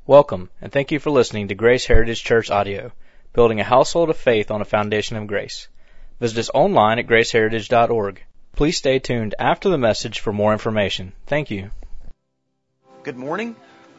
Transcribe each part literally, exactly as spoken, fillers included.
Welcome, and thank you for listening to Grace Heritage Church Audio, building a household of faith on a foundation of grace. Visit us online at grace heritage dot org. Please stay tuned after the message for more information. Thank you. Good morning.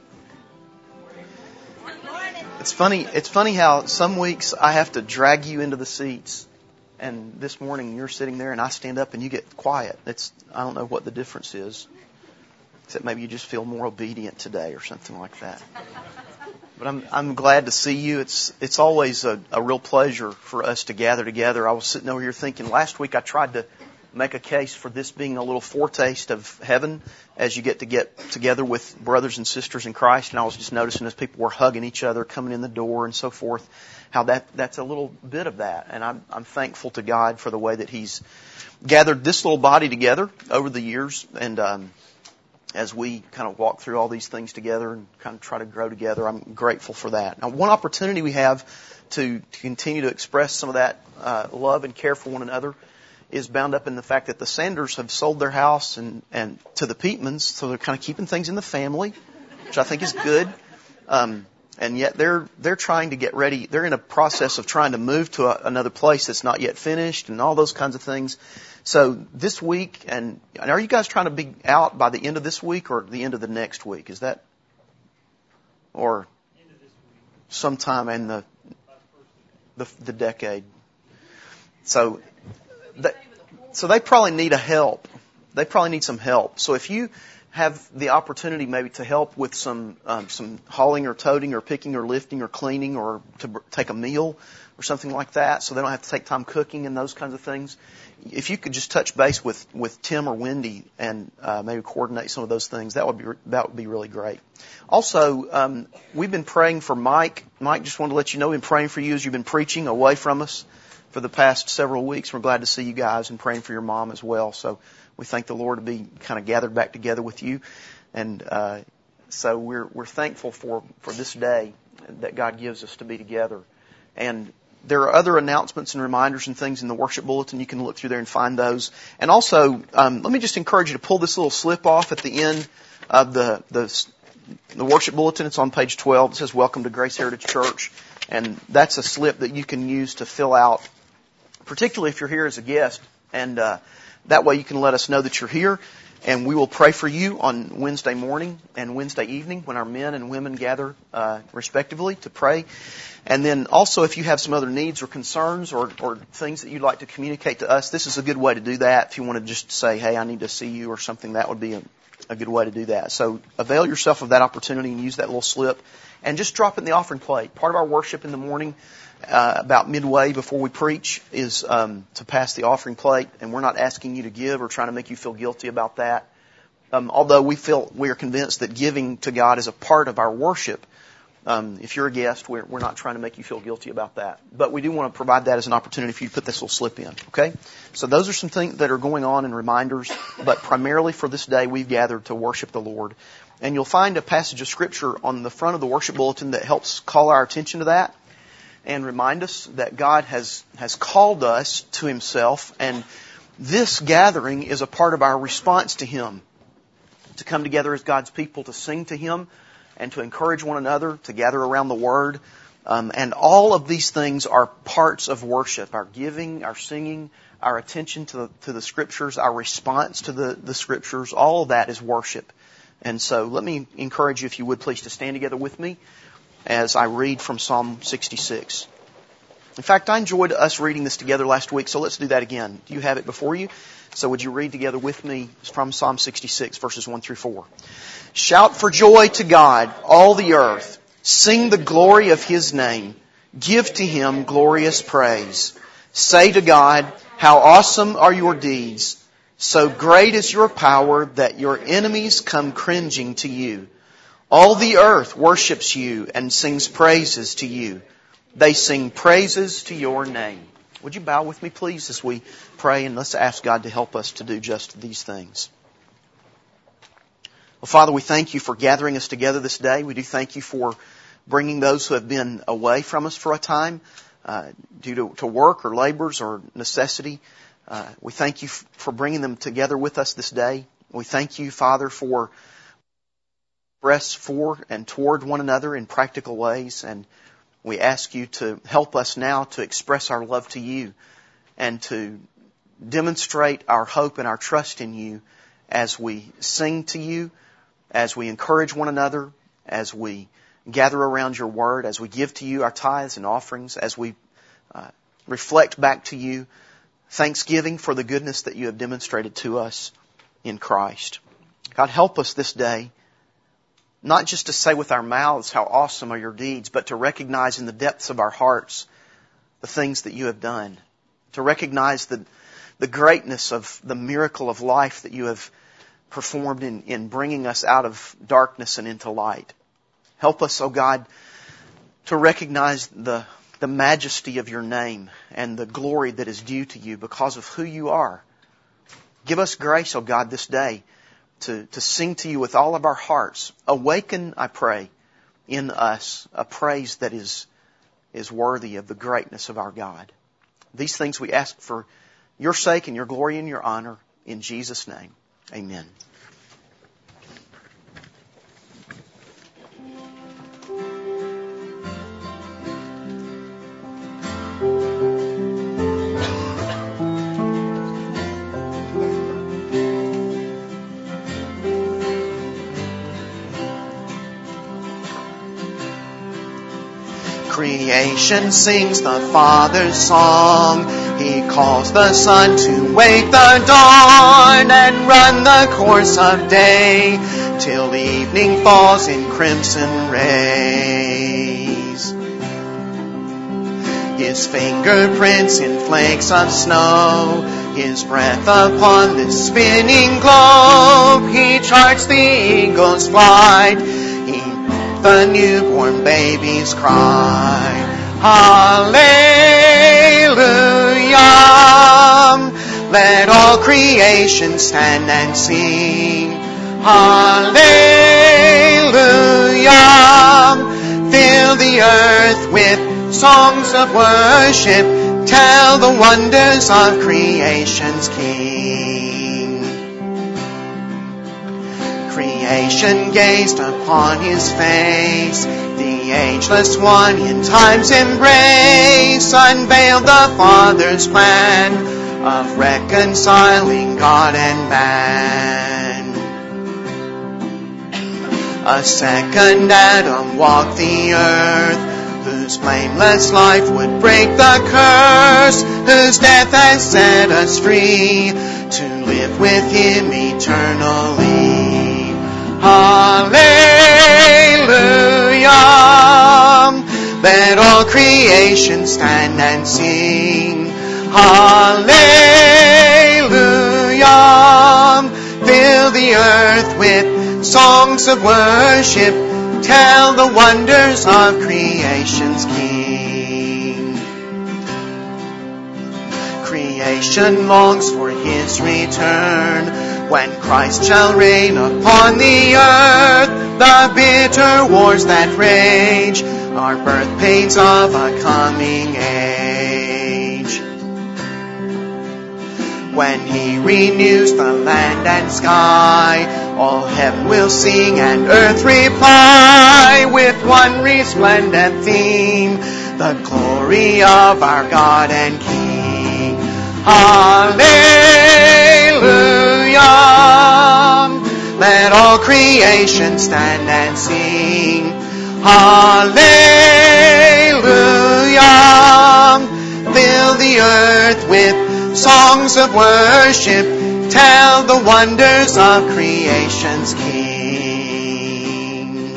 It's funny, it's funny how some weeks I have to drag you into the seats, and this morning you're sitting there and I stand up and you get quiet. It's I don't know what the difference is. Except maybe you just feel more obedient today or something like that. But I'm I'm glad to see you. It's it's always a, a real pleasure for us to gather together. I was sitting over here thinking, last week I tried to make a case for this being a little foretaste of heaven as you get to get together with brothers and sisters in Christ. And I was just noticing as people were hugging each other, coming in the door and so forth, how that that's a little bit of that. And I'm I'm thankful to God for the way that He's gathered this little body together over the years. And um as we kind of walk through all these things together and kind of try to grow together, I'm grateful for that. Now, one opportunity we have to, to continue to express some of that uh, love and care for one another is bound up in the fact that the Sanders have sold their house and, and to the Peatmans, so they're kind of keeping things in the family, which I think is good. Um, and yet they're they're trying to get ready. They're in a process of trying to move to a, another place that's not yet finished and all those kinds of things. So this week, and are you guys trying to be out by the end of this week or the end of the next week? Is that, or sometime in the the, the decade? So, that, so they probably need a help. They probably need some help. So if you have the opportunity maybe to help with some um, some hauling or toting or picking or lifting or cleaning or to b- take a meal or something like that, so they don't have to take time cooking and those kinds of things. If you could just touch base with, with Tim or Wendy and uh, maybe coordinate some of those things, that would be that would be really great. Also, um, we've been praying for Mike. Mike, just wanted to let you know, we've been praying for you as you've been preaching away from us for the past several weeks. We're glad to see you guys and praying for your mom as well. So we thank the Lord to be kind of gathered back together with you, and uh, so we're we're thankful for for this day that God gives us to be together. And there are other announcements and reminders and things in the worship bulletin. You can look through there and find those. And also, um, let me just encourage you to pull this little slip off at the end of the, the the worship bulletin. It's on page twelve. It says, "Welcome to Grace Heritage Church." And that's a slip that you can use to fill out, particularly if you're here as a guest. And uh, that way you can let us know that you're here. And we will pray for you on Wednesday morning and Wednesday evening when our men and women gather uh, respectively to pray. And then also if you have some other needs or concerns or, or things that you'd like to communicate to us, this is a good way to do that. If you want to just say, hey, I need to see you or something, that would be a, a good way to do that. So avail yourself of that opportunity and use that little slip. And just drop it in the offering plate. Part of our worship in the morning, uh, about midway before we preach, is um, to pass the offering plate. And we're not asking you to give or trying to make you feel guilty about that. Um, although we feel we are convinced that giving to God is a part of our worship. Um, if you're a guest, we're, we're not trying to make you feel guilty about that. But we do want to provide that as an opportunity for you to put this little slip in. Okay? So those are some things that are going on and reminders. But primarily for this day, we've gathered to worship the Lord. And you'll find a passage of Scripture on the front of the worship bulletin that helps call our attention to that and remind us that God has, has called us to Himself. And this gathering is a part of our response to Him. To come together as God's people, to sing to Him, and to encourage one another, to gather around the Word. Um, and all of these things are parts of worship. Our giving, our singing, our attention to the, to the Scriptures, our response to the, the Scriptures, all of that is worship. And so let me encourage you, if you would please, to stand together with me as I read from Psalm sixty-six. In fact, I enjoyed us reading this together last week, so let's do that again. Do you have it before you? So would you read together with me from Psalm sixty-six, verses one through four. Shout for joy to God, all the earth. Sing the glory of His name. Give to Him glorious praise. Say to God, how awesome are your deeds. So great is your power that your enemies come cringing to you. All the earth worships you and sings praises to you. They sing praises to your name. Would you bow with me, please, as we pray, and let's ask God to help us to do just these things. Well, Father, we thank You for gathering us together this day. We do thank You for bringing those who have been away from us for a time uh, due to, to work or labors or necessity. Uh, we thank You f- for bringing them together with us this day. We thank You, Father, for express for and toward one another in practical ways. And we ask you to help us now to express our love to you and to demonstrate our hope and our trust in you as we sing to you, as we encourage one another, as we gather around your word, as we give to you our tithes and offerings, as we uh, reflect back to you thanksgiving for the goodness that you have demonstrated to us in Christ. God, help us this day, not just to say with our mouths how awesome are your deeds, but to recognize in the depths of our hearts the things that you have done. To recognize the, the greatness of the miracle of life that you have performed in, in bringing us out of darkness and into light. Help us, O God, to recognize the, the majesty of your name and the glory that is due to you because of who you are. Give us grace, O God, this day to, to sing to you with all of our hearts. Awaken, I pray, in us a praise that is, is worthy of the greatness of our God. These things we ask for your sake and your glory and your honor in Jesus' name. Amen. Creation sings the Father's song. He calls the sun to wake the dawn and run the course of day till evening falls in crimson rays. His fingerprints in flakes of snow, His breath upon this spinning globe. He charts the eagle's flight, He the newborn baby's cry. Hallelujah! Let all creation stand and sing. Hallelujah! Fill the earth with songs of worship. Tell the wonders of creation's King. Creation gazed upon His face, the ageless one in time's embrace, unveiled the Father's plan of reconciling God and man. A second Adam walked the earth, whose blameless life would break the curse, whose death has set us free to live with Him eternally. Hallelujah! Let all creation stand and sing. Hallelujah! Fill the earth with songs of worship. Tell the wonders of creation's King. Creation longs for His return, when Christ shall reign upon the earth. The bitter wars that rage are birth pains of a coming age. When He renews the land and sky, all heaven will sing and earth reply with one resplendent theme, the glory of our God and King. Hallelujah! Let all creation stand and sing. Hallelujah! Fill the earth with songs of worship. Tell the wonders of creation's King.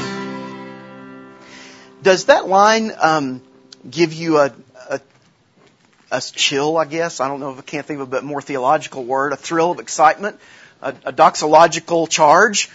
Does that line um, give you a, a a chill, I guess? I don't know if I can't think of a bit more theological word. A thrill of excitement, a, a doxological charge.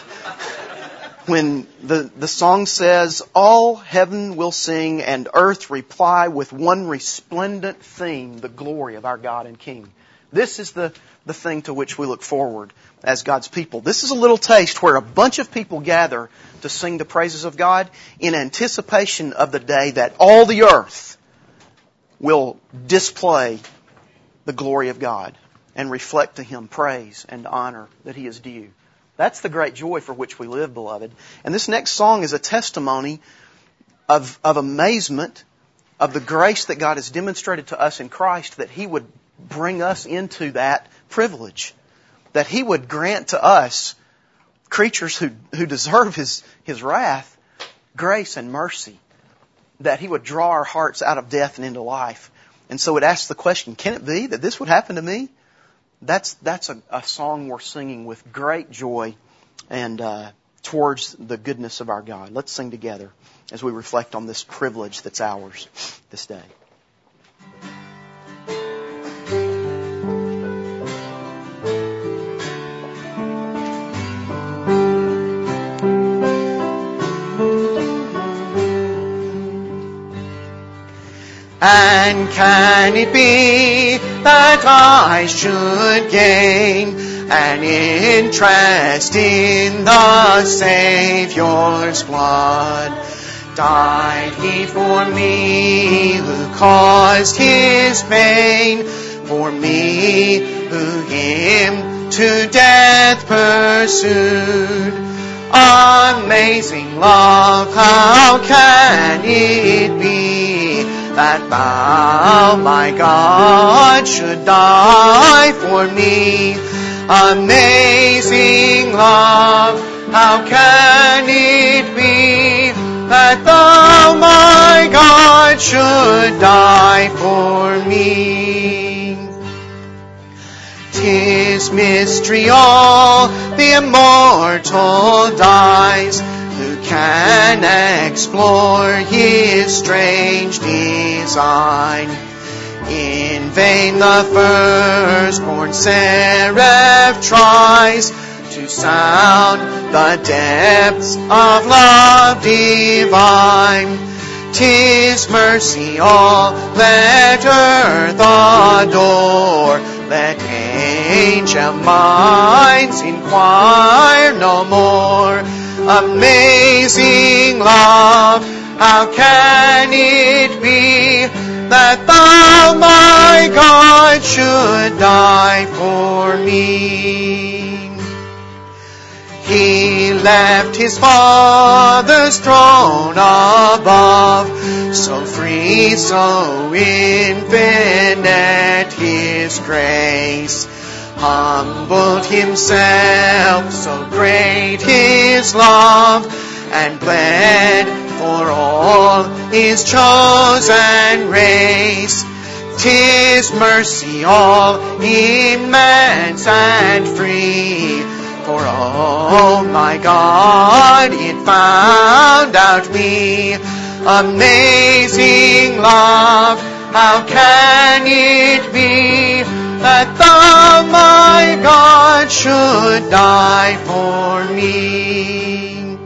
When the, the song says, all heaven will sing and earth reply with one resplendent theme, the glory of our God and King. This is the, the thing to which we look forward as God's people. This is a little taste where a bunch of people gather to sing the praises of God in anticipation of the day that all the earth will display the glory of God and reflect to Him praise and honor that He is due. That's the great joy for which we live, beloved. And this next song is a testimony of, of amazement, of the grace that God has demonstrated to us in Christ, that He would bring us into that privilege, that He would grant to us, creatures who, who deserve His, His wrath, grace and mercy, that He would draw our hearts out of death and into life. And so it asks the question, can it be that this would happen to me? That's that's a, a song we're singing with great joy and uh, towards the goodness of our God. Let's sing together as we reflect on this privilege that's ours this day. And can it be that I should gain an interest in the Saviour's blood? Died He for me who caused His pain, for me who Him to death pursued? Amazing love, how can it be that thou, my God, should die for me? Amazing love, how can it be that thou, my God, should die for me? 'Tis mystery all, the immortal dies. Who can explore His strange design? In vain the firstborn seraph tries to sound the depths of love divine. 'Tis mercy all, let earth adore. Let angel minds inquire no more. Amazing love, how can it be that thou, my God, should die for me? He left His Father's throne above, so free, so infinite His grace. Humbled Himself, so great His love, and bled for all His chosen race. 'Tis mercy all immense and free, for oh my God, it found out me. Amazing love, how can it be that thou, my God, should die for me?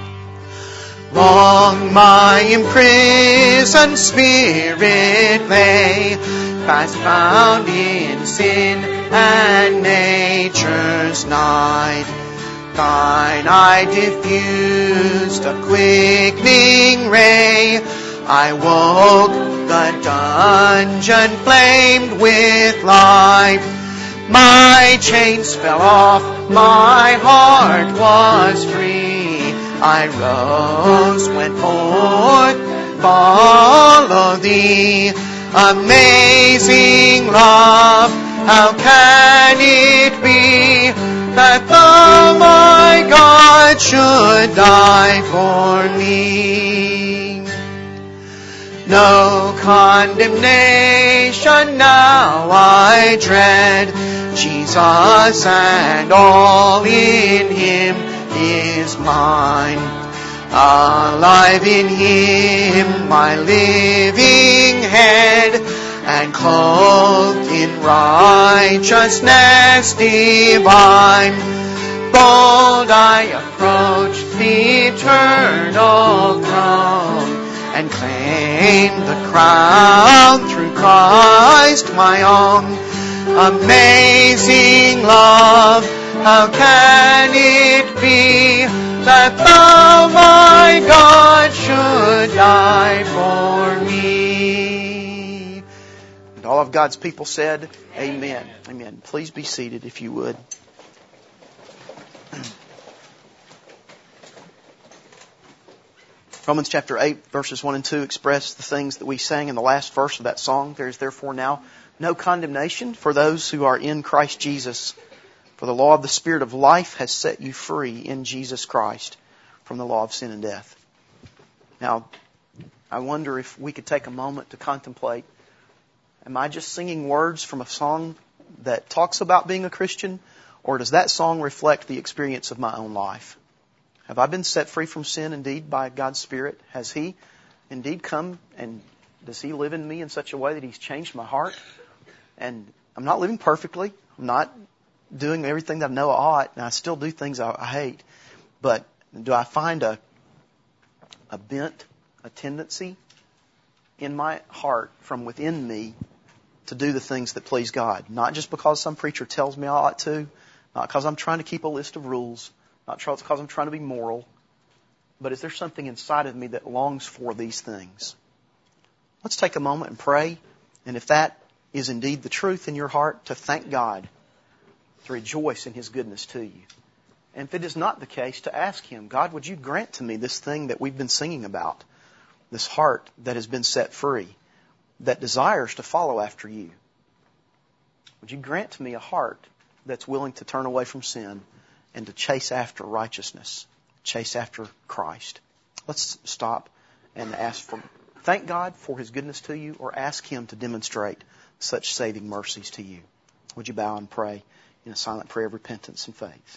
Long my imprisoned spirit lay, fast bound in sin and nature's night. Thine eye diffused a quickening ray. I woke, the dungeon flamed with life. My chains fell off, my heart was free. I rose, went forth, follow Thee. Amazing love, how can it be that thou, my God, should die for me? No condemnation now I dread. Jesus and all in Him is mine. Alive in Him, my living head, and clothed in righteousness divine. Bold I approach the eternal throne, and claim the crown through Christ my own. Amazing love, how can it be that thou, my God, should die for me? And all of God's people said, Amen. Amen. Please be seated if you would. Romans chapter eight, verses one and two express the things that we sang in the last verse of that song. There is therefore now no condemnation for those who are in Christ Jesus. For the law of the Spirit of life has set you free in Jesus Christ from the law of sin and death. Now, I wonder if we could take a moment to contemplate, am I just singing words from a song that talks about being a Christian, or does that song reflect the experience of my own life? Have I been set free from sin indeed by God's Spirit? Has He indeed come, and does He live in me in such a way that He's changed my heart? And I'm not living perfectly. I'm not doing everything that I know I ought, and I still do things I, I hate. But do I find a a bent, a tendency in my heart from within me to do the things that please God? Not just because some preacher tells me I ought to, not because I'm trying to keep a list of rules, not because I'm trying to be moral, but is there something inside of me that longs for these things? Let's take a moment and pray, and if that is indeed the truth in your heart, to thank God, to rejoice in His goodness to you. And if it is not the case, to ask Him, God, would you grant to me this thing that we've been singing about, this heart that has been set free, that desires to follow after you? Would you grant to me a heart that's willing to turn away from sin and to chase after righteousness, chase after Christ? Let's stop and ask for, thank God for His goodness to you, or ask Him to demonstrate such saving mercies to you. Would you bow and pray in a silent prayer of repentance and faith?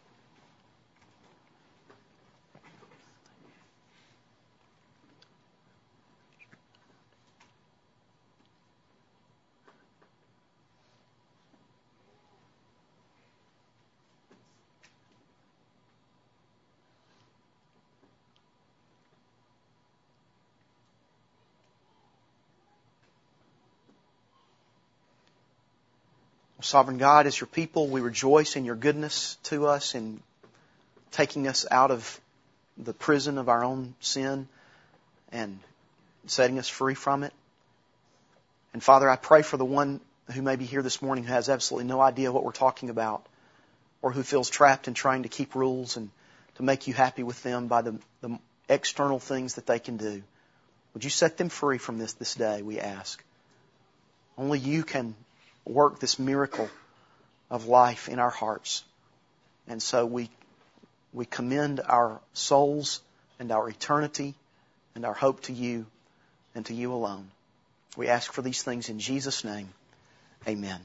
Sovereign God, as your people, we rejoice in your goodness to us in taking us out of the prison of our own sin and setting us free from it. And Father, I pray for the one who may be here this morning who has absolutely no idea what we're talking about, or who feels trapped in trying to keep rules and to make you happy with them by the, the external things that they can do. Would you set them free from this this day, we ask. Only you can work this miracle of life in our hearts. And so we we commend our souls and our eternity and our hope to you and to you alone. We ask for these things in Jesus' name. Amen.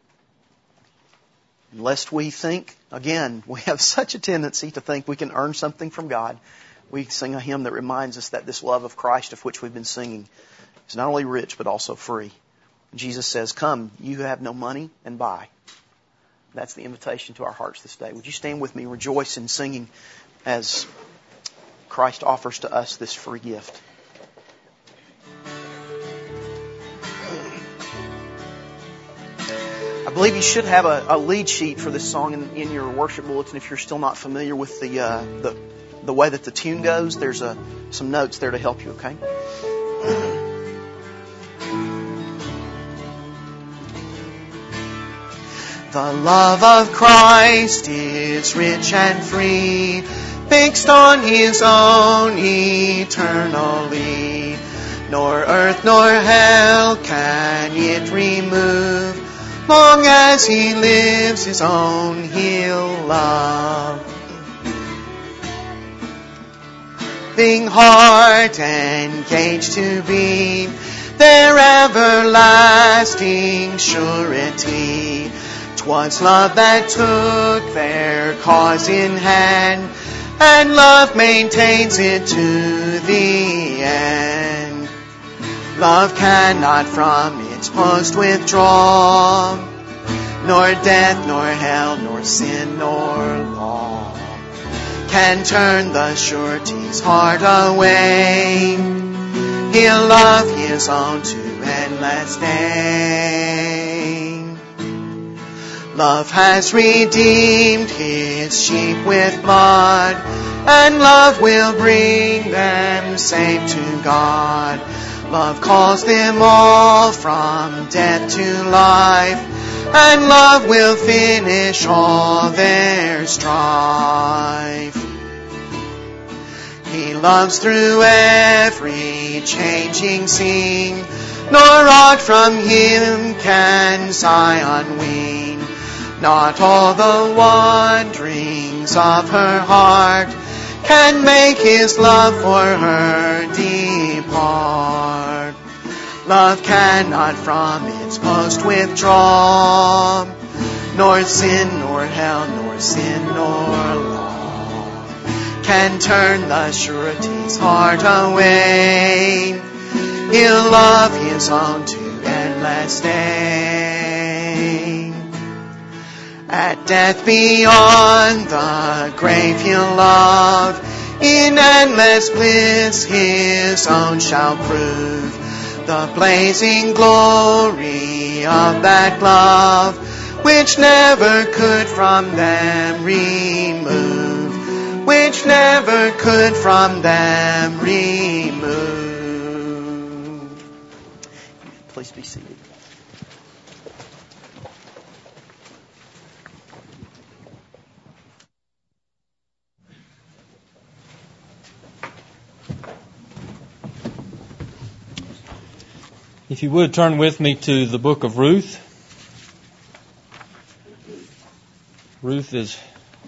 And lest we think, again, we have such a tendency to think we can earn something from God, we sing a hymn that reminds us that this love of Christ of which we've been singing is not only rich but also free. Jesus says, come, you who have no money, and buy. That's the invitation to our hearts this day. Would you stand with me, rejoice in singing as Christ offers to us this free gift. I believe you should have a, a lead sheet for this song in, in your worship bulletin. If you're still not familiar with the uh, the, the way that the tune goes, there's a, some notes there to help you, okay? The love of Christ is rich and free, fixed on His own eternally. Nor earth nor hell can it remove, long as He lives His own He'll love. Being heart engaged to be their everlasting surety. 'Twas love that took their cause in hand, and love maintains it to the end. Love cannot from its post withdraw, nor death, nor hell, nor sin, nor law can turn the surety's heart away. He'll love His own to endless day. Love has redeemed His sheep with blood, and love will bring them safe to God. Love calls them all from death to life, and love will finish all their strife. He loves through every changing scene, nor aught from Him can Zion wean. Not all the wanderings of her heart can make His love for her depart. Love cannot from its post withdraw, nor sin, nor hell, nor sin, nor law can turn the surety's heart away. He'll love His own to endless day. At death beyond the grave He'll love, in endless bliss His own shall prove. The blazing glory of that love, which never could from them remove, which never could from them remove. Please be seated. If you would turn with me to the book of Ruth. Ruth is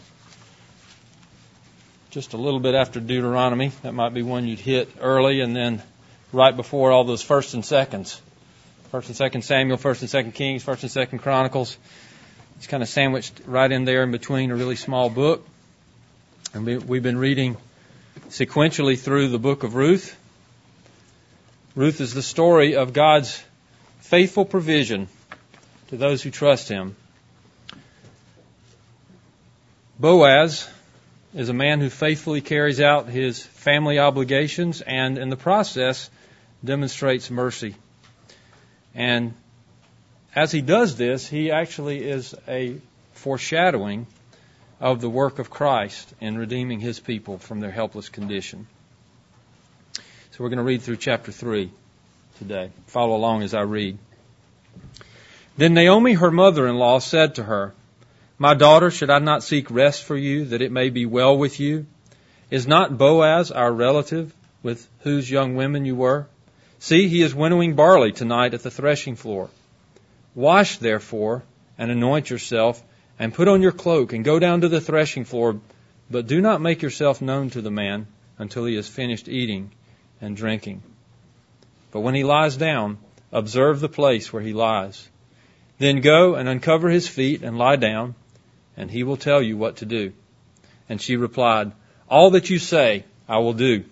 just a little bit after Deuteronomy. That might be one you'd hit early, and then right before all those first and seconds. First and second Samuel, first and second Kings, first and second Chronicles. It's kind of sandwiched right in there in between, a really small book. And we, we've been reading sequentially through the book of Ruth. Ruth is the story of God's faithful provision to those who trust Him. Boaz is a man who faithfully carries out his family obligations and in the process demonstrates mercy. And as he does this, he actually is a foreshadowing of the work of Christ in redeeming His people from their helpless condition. So we're going to read through chapter three today. Follow along as I read. Then Naomi, her mother-in-law, said to her, "My daughter, should I not seek rest for you, that it may be well with you? Is not Boaz our relative, with whose young women you were? See, he is winnowing barley tonight at the threshing floor. Wash, therefore, and anoint yourself, and put on your cloak, and go down to the threshing floor, but do not make yourself known to the man until he has finished eating and drinking. But when he lies down, observe the place where he lies. Then go and uncover his feet and lie down, and he will tell you what to do." And she replied, "All that you say, I will do."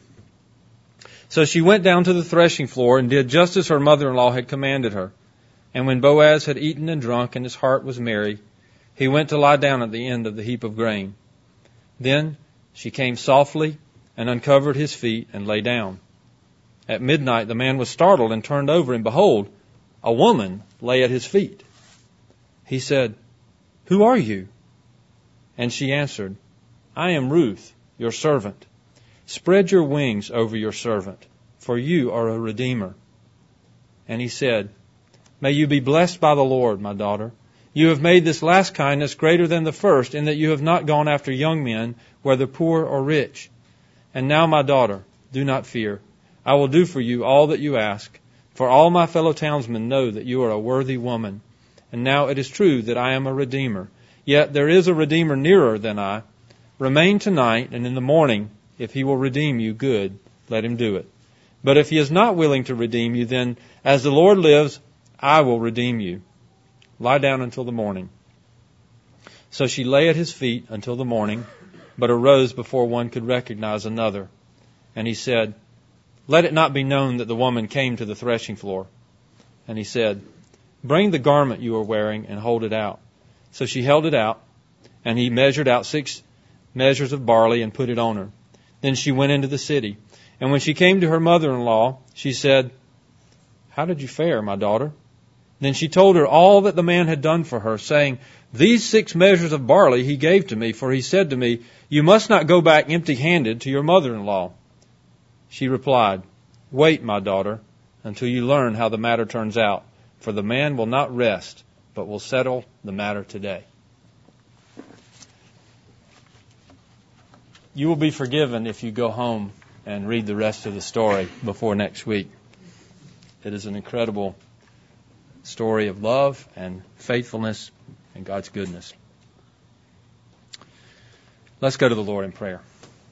So she went down to the threshing floor and did just as her mother-in-law had commanded her. And when Boaz had eaten and drunk and his heart was merry, he went to lie down at the end of the heap of grain. Then she came softly and uncovered his feet and lay down. At midnight the man was startled and turned over, and behold, a woman lay at his feet. He said, "Who are you?" And she answered, "I am Ruth, your servant. Spread your wings over your servant, for you are a redeemer." And he said, "May you be blessed by the Lord, my daughter. You have made this last kindness greater than the first, in that you have not gone after young men, whether poor or rich. And now, my daughter, do not fear. I will do for you all that you ask, for all my fellow townsmen know that you are a worthy woman. And now it is true that I am a redeemer. Yet there is a redeemer nearer than I. Remain tonight, and in the morning, if he will redeem you, good, let him do it. But if he is not willing to redeem you, then, as the Lord lives, I will redeem you. Lie down until the morning." So she lay at his feet until the morning, but arose before one could recognize another. And he said, "Let it not be known that the woman came to the threshing floor." And he said, "Bring the garment you are wearing and hold it out." So she held it out, and he measured out six measures of barley and put it on her. Then she went into the city. And when she came to her mother-in-law, she said, "How did you fare, my daughter?" Then she told her all that the man had done for her, saying, "These six measures of barley he gave to me, for he said to me, 'You must not go back empty-handed to your mother-in-law.'" She replied, "Wait, my daughter, until you learn how the matter turns out, for the man will not rest, but will settle the matter today." You will be forgiven if you go home and read the rest of the story before next week. It is an incredible story of love and faithfulness and God's goodness. Let's go to the Lord in prayer.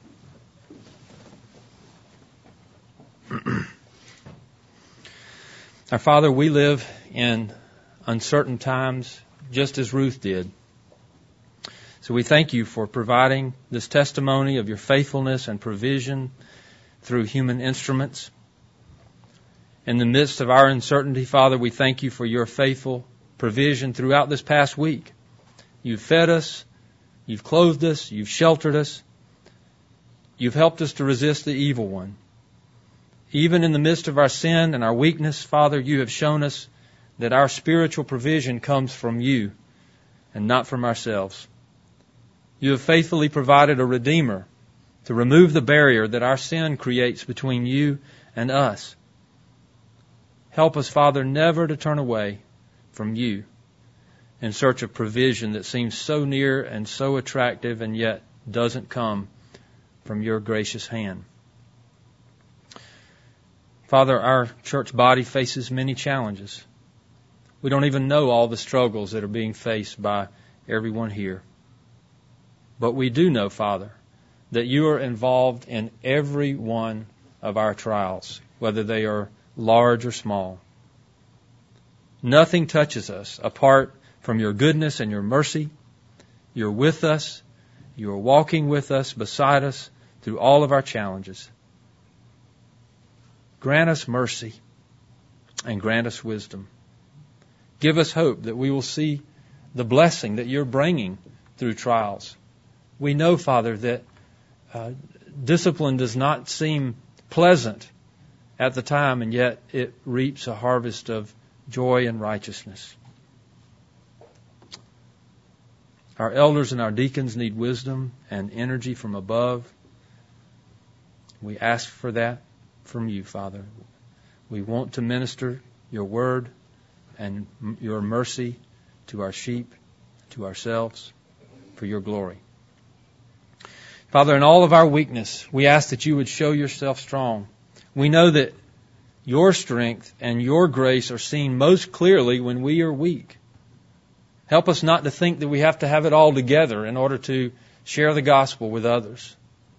Our Father, we live in uncertain times, just as Ruth did. So we thank you for providing this testimony of your faithfulness and provision through human instruments. In the midst of our uncertainty, Father, we thank you for your faithful provision throughout this past week. You've fed us, you've clothed us, you've sheltered us, you've helped us to resist the evil one. Even in the midst of our sin and our weakness, Father, you have shown us that our spiritual provision comes from you and not from ourselves. You have faithfully provided a Redeemer to remove the barrier that our sin creates between you and us. Help us, Father, never to turn away from you in search of provision that seems so near and so attractive and yet doesn't come from your gracious hand. Father, our church body faces many challenges. We don't even know all the struggles that are being faced by everyone here. But we do know, Father, that you are involved in every one of our trials, whether they are large or small. Nothing touches us apart from your goodness and your mercy. You're with us. You're walking with us, beside us, through all of our challenges. Grant us mercy and grant us wisdom. Give us hope that we will see the blessing that you're bringing through trials. We know, Father, that uh, discipline does not seem pleasant at the time, and yet it reaps a harvest of joy and righteousness. Our elders and our deacons need wisdom and energy from above. We ask for that from you, Father. We want to minister your word and your mercy to our sheep, to ourselves, for your glory. Father, in all of our weakness, we ask that you would show yourself strong. We know that your strength and your grace are seen most clearly when we are weak. Help us not to think that we have to have it all together in order to share the gospel with others.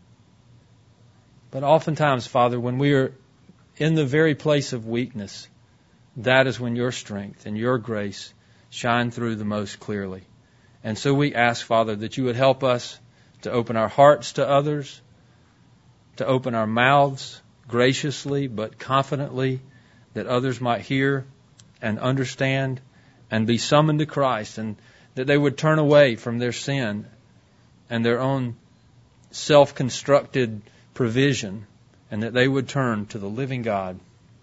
But oftentimes, Father, when we are in the very place of weakness, that is when your strength and your grace shine through the most clearly. And so we ask, Father, that you would help us to open our hearts to others, to open our mouths graciously but confidently, that others might hear and understand and be summoned to Christ, and that they would turn away from their sin and their own self-constructed provision, and that they would turn to the living God.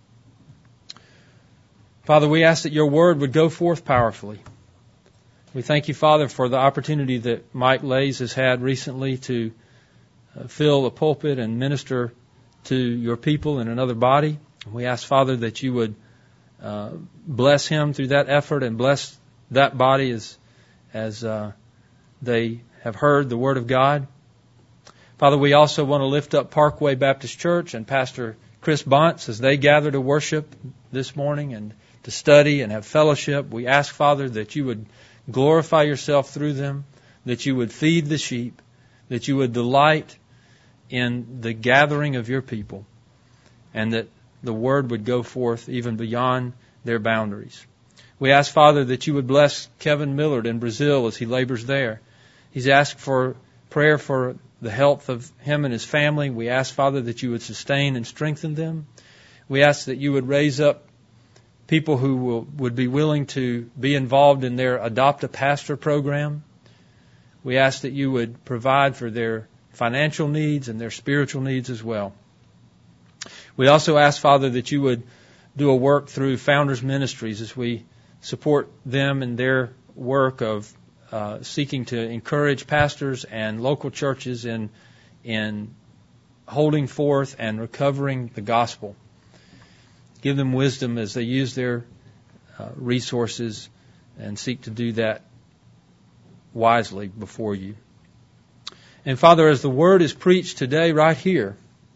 Father, we ask that your word would go forth powerfully. We thank you, Father, for the opportunity that Mike Lays has had recently to uh, fill a pulpit and minister to your people in another body. We ask, Father, that you would uh, bless him through that effort and bless that body as, as uh, they have heard the word of God. Father, we also want to lift up Parkway Baptist Church and Pastor Chris Bontz as they gather to worship this morning and to study and have fellowship. We ask, Father, that you would glorify yourself through them, that you would feed the sheep, that you would delight in the gathering of your people, and that the word would go forth even beyond their boundaries. We ask, Father, that you would bless Kevin Millard in Brazil as he labors there. He's asked for prayer for the health of him and his family. We ask, Father, that you would sustain and strengthen them. We ask that you would raise up people who will, would be willing to be involved in their Adopt a Pastor program. We ask that you would provide for their financial needs and their spiritual needs as well. We also ask, Father, that you would do a work through Founders Ministries as we support them in their work of uh, seeking to encourage pastors and local churches in in holding forth and recovering the gospel. Give them wisdom as they use their uh, resources and seek to do that wisely before you. And Father, as the word is preached today right here,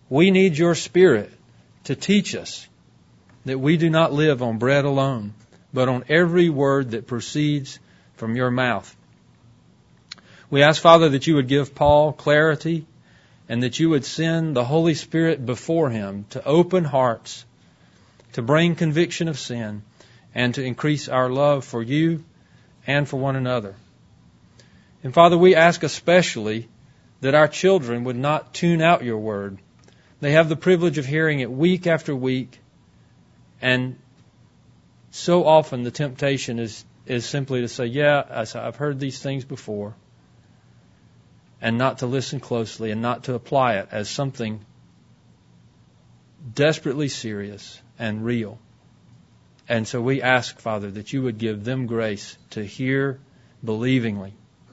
We need your Spirit to teach us that we do not live on bread alone, but on every word that proceeds from your mouth. We ask, Father, that you would give Paul clarity and that you would send the Holy Spirit before him to open hearts, to bring conviction of sin, and to increase our love for you and for one another. And Father, we ask especially that our children would not tune out your word. They have the privilege of hearing it week after week, and so often the temptation is, is simply to say, yeah, I've heard these things before, and not to listen closely and not to apply it as something desperately serious and real. And so we ask, Father, that you would give them grace to hear believingly.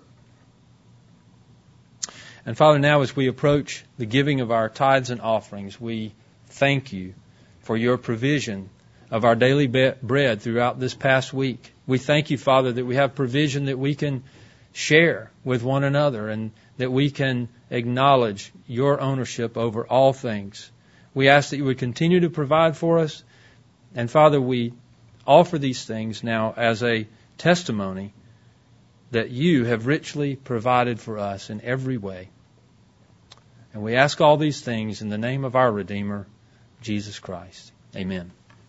And Father, now as we approach the giving of our tithes and offerings, we thank you for your provision of our daily be- bread throughout this past week. We thank you, Father, that we have provision that we can share with one another and that we can acknowledge your ownership over all things. We ask that you would continue to provide for us. And Father, we offer these things now as a testimony that you have richly provided for us in every way. And we ask all these things in the name of our Redeemer, Jesus Christ. Amen.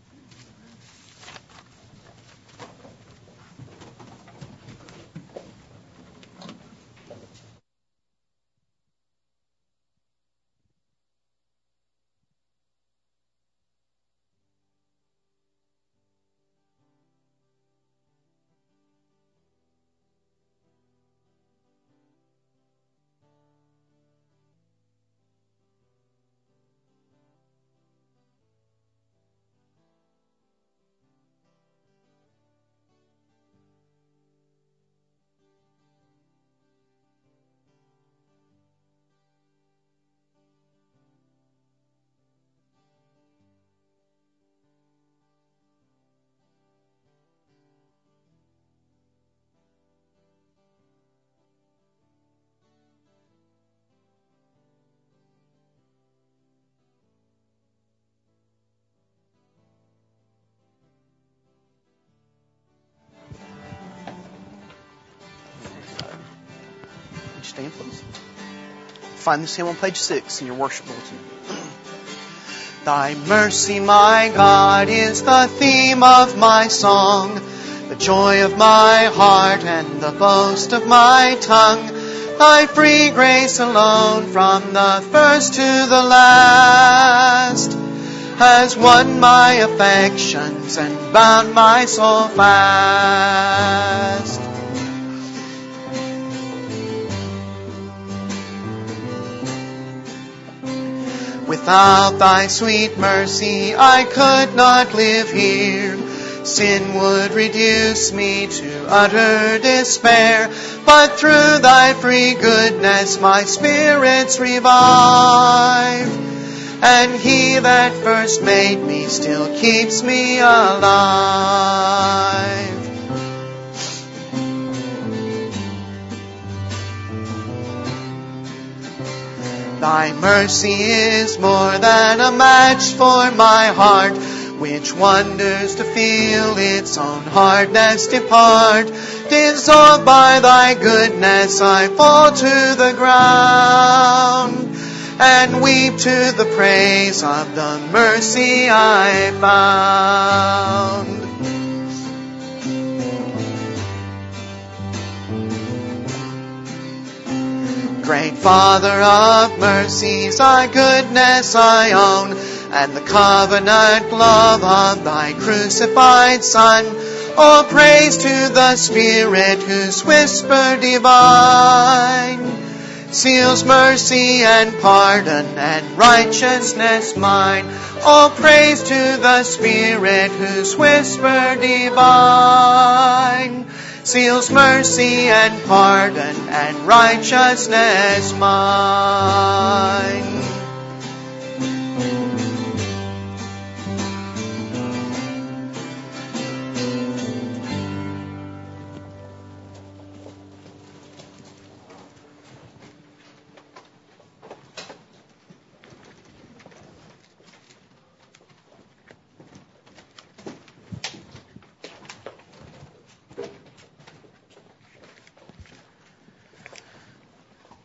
Stand, please. Find this hymn on page six in your worship bulletin. Thy mercy, my God, is the theme of my song, the joy of my heart and the boast of my tongue. Thy free grace alone, from the first to the last, has won my affections and bound my soul fast. Without thy sweet mercy, I could not live here. Sin would reduce me to utter despair. But through thy free goodness, my spirit's revived. And he that first made me still keeps me alive. Thy mercy is more than a match for my heart, which wonders to feel its own hardness depart. Dissolved by thy goodness, I fall to the ground, and weep to the praise of the mercy I found. Great Father of mercies, thy goodness I own, and the covenant love of thy crucified Son. All praise to the Spirit whose whisper divine seals mercy and pardon and righteousness mine. All praise to the Spirit whose whisper divine seals mercy and pardon and righteousness mine.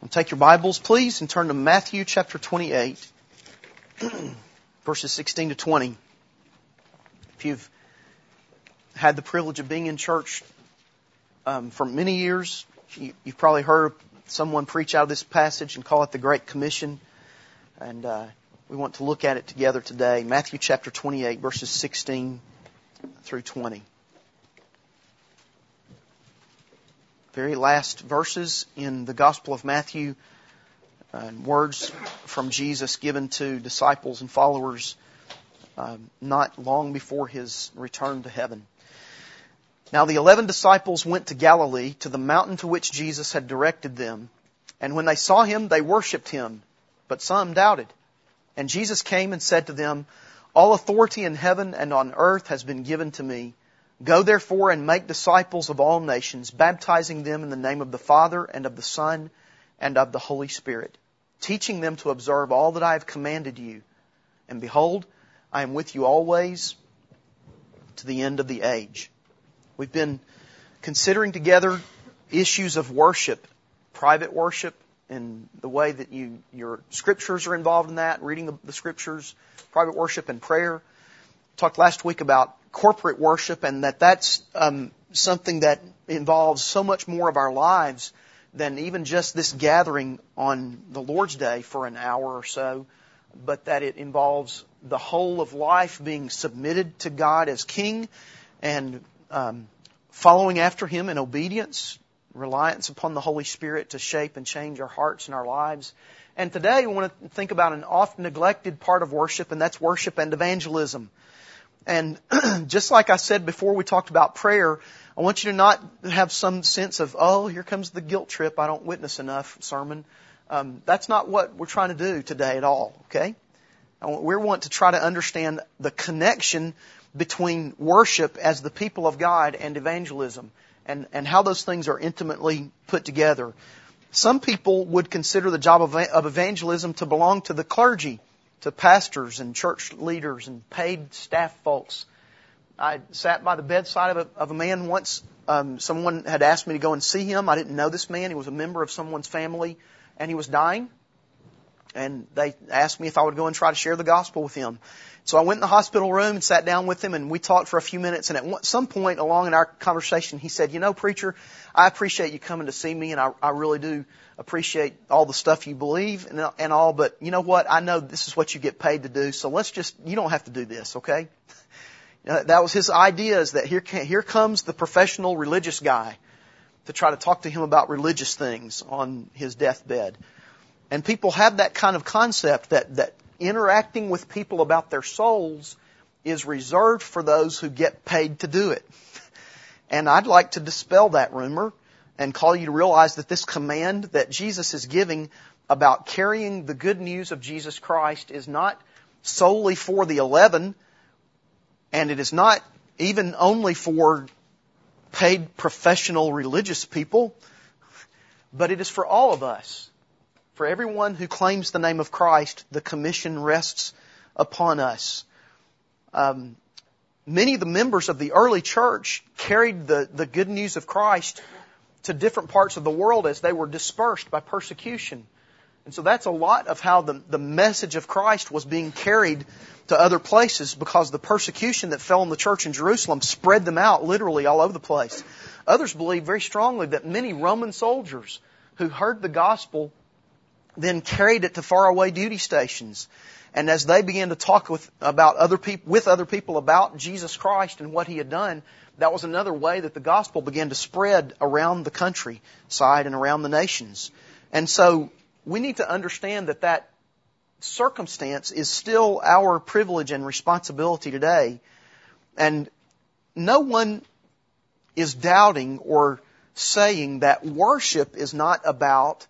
Take your Bibles, please, and turn to Matthew chapter twenty-eight, verses sixteen to twenty. If you've had the privilege of being in church um, for many years, you, you've probably heard someone preach out of this passage and call it the Great Commission. And uh, we want to look at it together today. Matthew chapter twenty-eight, verses sixteen through twenty. Very last verses in the Gospel of Matthew, uh, words from Jesus given to disciples and followers uh, not long before His return to heaven. Now the eleven disciples went to Galilee, to the mountain to which Jesus had directed them. And when they saw Him, they worshipped Him, but some doubted. And Jesus came and said to them, "All authority in heaven and on earth has been given to me. Go therefore and make disciples of all nations, baptizing them in the name of the Father and of the Son and of the Holy Spirit, teaching them to observe all that I have commanded you. And behold, I am with you always to the end of the age." We've been considering together issues of worship, private worship, and the way that you your scriptures are involved in that, reading the, the scriptures, private worship and prayer. Talked last week about corporate worship, and that that's um, something that involves so much more of our lives than even just this gathering on the Lord's Day for an hour or so, but that it involves the whole of life being submitted to God as King and um, following after Him in obedience, reliance upon the Holy Spirit to shape and change our hearts and our lives. And today we want to think about an often neglected part of worship, and that's worship and evangelism. And just like I said before we talked about prayer, I want you to not have some sense of, oh, here comes the guilt trip, I don't witness enough sermon. Um, that's not what we're trying to do today at all, okay? We want to try to understand the connection between worship as the people of God and evangelism, and, and how those things are intimately put together. Some people would consider the job of, of evangelism to belong to the clergy, to pastors and church leaders and paid staff folks. I sat by the bedside of a, of a man once. Um, someone had asked me to go and see him. I didn't know this man. He was a member of someone's family, and he was dying. And they asked me if I would go and try to share the gospel with him. So I went in the hospital room and sat down with him, and we talked for a few minutes. And at some point along in our conversation, he said, "You know, preacher, I appreciate you coming to see me, and I, I really do appreciate all the stuff you believe and, and all, but you know what? I know this is what you get paid to do, so let's just, you don't have to do this, okay?" That was his idea, is that here, here comes the professional religious guy to try to talk to him about religious things on his deathbed. And people have that kind of concept that, that interacting with people about their souls is reserved for those who get paid to do it. And I'd like to dispel that rumor and call you to realize that this command that Jesus is giving about carrying the good news of Jesus Christ is not solely for the eleven, and it is not even only for paid professional religious people, but it is for all of us. For everyone who claims the name of Christ, the commission rests upon us. Um, many of the members of the early church carried the, the good news of Christ to different parts of the world as they were dispersed by persecution. And so that's a lot of how the, the message of Christ was being carried to other places, because the persecution that fell on the church in Jerusalem spread them out literally all over the place. Others believe very strongly that many Roman soldiers who heard the gospel then carried it to faraway duty stations. And as they began to talk with about other people with other people about Jesus Christ and what He had done, that was another way that the gospel began to spread around the countryside and around the nations. And so we need to understand that that circumstance is still our privilege and responsibility today. And no one is doubting or saying that worship is not about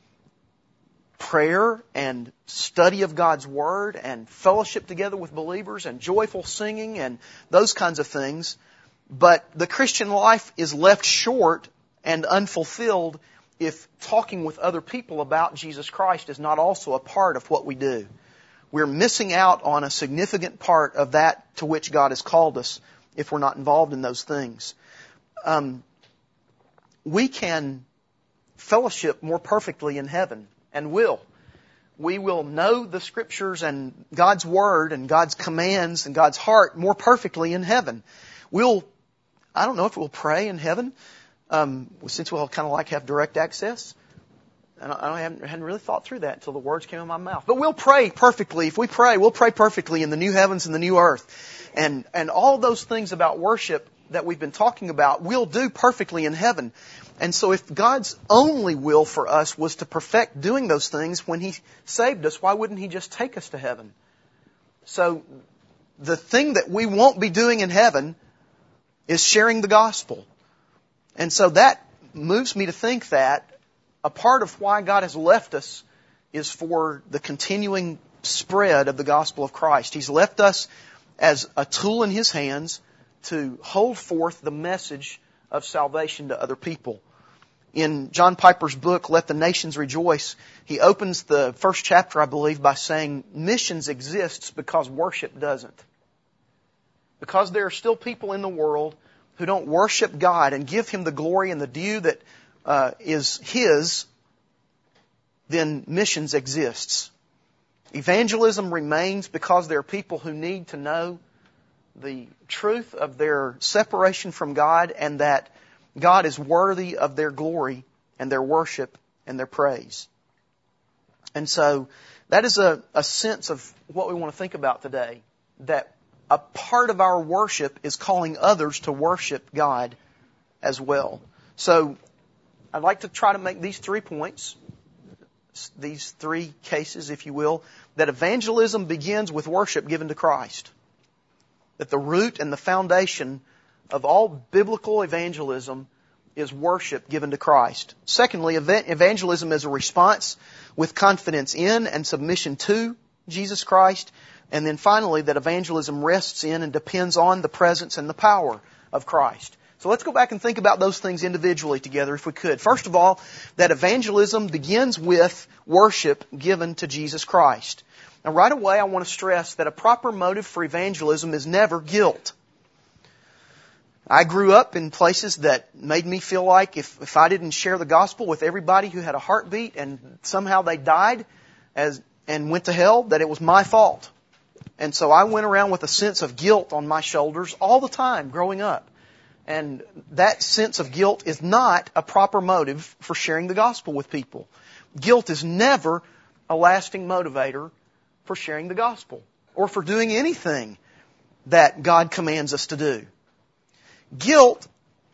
prayer and study of God's Word and fellowship together with believers and joyful singing and those kinds of things. But the Christian life is left short and unfulfilled if talking with other people about Jesus Christ is not also a part of what we do. We're missing out on a significant part of that to which God has called us if we're not involved in those things. Um, we can fellowship more perfectly in heaven, and will. We will know the Scriptures and God's Word and God's commands and God's heart more perfectly in heaven. We'll, I don't know if we'll pray in heaven, um, since we'll kind of like have direct access. And I, I haven't, hadn't really thought through that until the words came out of my mouth. But we'll pray perfectly. If we pray, we'll pray perfectly in the new heavens and the new earth. And, and all those things about worship that we've been talking about, we'll do perfectly in heaven. And so if God's only will for us was to perfect doing those things when He saved us, why wouldn't He just take us to heaven? So the thing that we won't be doing in heaven is sharing the gospel. And so that moves me to think that a part of why God has left us is for the continuing spread of the gospel of Christ. He's left us as a tool in His hands to hold forth the message of salvation to other people. In John Piper's book, Let the Nations Rejoice, he opens the first chapter, I believe, by saying missions exists because worship doesn't. Because there are still people in the world who don't worship God and give Him the glory and the due that uh, is His, then missions exists. Evangelism remains because there are people who need to know the truth of their separation from God and that God is worthy of their glory and their worship and their praise. And so that is a, a sense of what we want to think about today, that a part of our worship is calling others to worship God as well. So I'd like to try to make these three points, these three cases, if you will, that evangelism begins with worship given to Christ. That the root and the foundation of all biblical evangelism is worship given to Christ. Secondly, evangelism is a response with confidence in and submission to Jesus Christ. And then finally, that evangelism rests in and depends on the presence and the power of Christ. So let's go back and think about those things individually together if we could. First of all, that evangelism begins with worship given to Jesus Christ. Now, right away, I want to stress that a proper motive for evangelism is never guilt. I grew up in places that made me feel like if, if I didn't share the gospel with everybody who had a heartbeat and somehow they died as and went to hell, that it was my fault. And so I went around with a sense of guilt on my shoulders all the time growing up. And that sense of guilt is not a proper motive for sharing the gospel with people. Guilt is never a lasting motivator for sharing the gospel or for doing anything that God commands us to do. Guilt,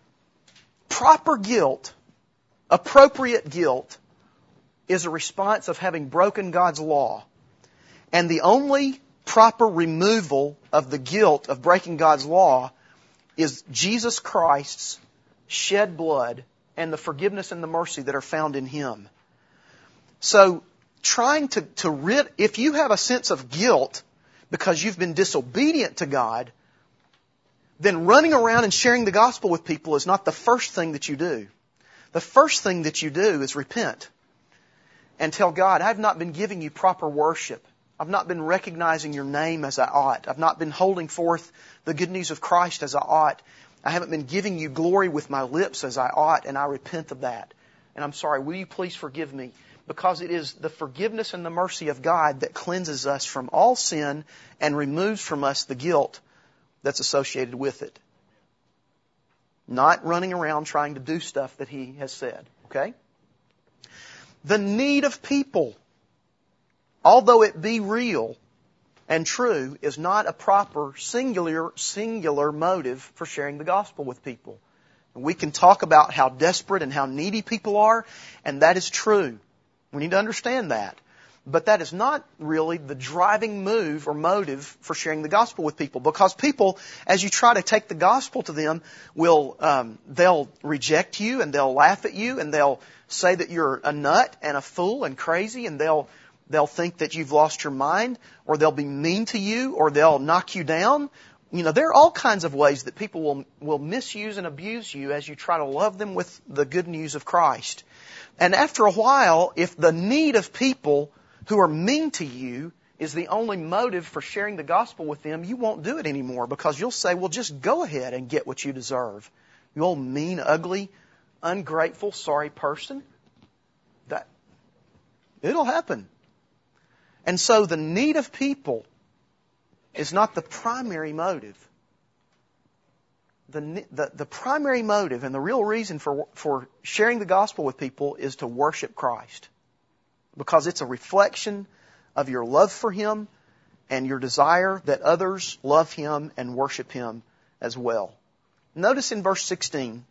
proper guilt, appropriate guilt, is a response of having broken God's law. And the only proper removal of the guilt of breaking God's law is Jesus Christ's shed blood and the forgiveness and the mercy that are found in Him. So, trying to, to rid, if you have a sense of guilt because you've been disobedient to God, then running around and sharing the gospel with people is not the first thing that you do. The first thing that you do is repent and tell God, I've not been giving you proper worship. I've not been recognizing your name as I ought. I've not been holding forth the good news of Christ as I ought. I haven't been giving you glory with my lips as I ought, and I repent of that. And I'm sorry, will you please forgive me? Because it is the forgiveness and the mercy of God that cleanses us from all sin and removes from us the guilt that's associated with it. Not running around trying to do stuff that He has said. Okay? The need of people, although it be real and true, is not a proper singular singular motive for sharing the gospel with people. We can talk about how desperate and how needy people are, and that is true. We need to understand that. But that is not really the driving move or motive for sharing the gospel with people. Because people, as you try to take the gospel to them, will um, they'll reject you and they'll laugh at you and they'll say that you're a nut and a fool and crazy, and they'll they'll think that you've lost your mind, or they'll be mean to you, or they'll knock you down. You know, there are all kinds of ways that people will will misuse and abuse you as you try to love them with the good news of Christ. And after a while, if the need of people who are mean to you is the only motive for sharing the gospel with them, you won't do it anymore, because you'll say, well, just go ahead and get what you deserve. You old mean, ugly, ungrateful, sorry person. It'll happen. And so the need of people is not the primary motive. The, the, the primary motive and the real reason for, for sharing the gospel with people is to worship Christ. Because it's a reflection of your love for Him and your desire that others love Him and worship Him as well. Notice in verse sixteen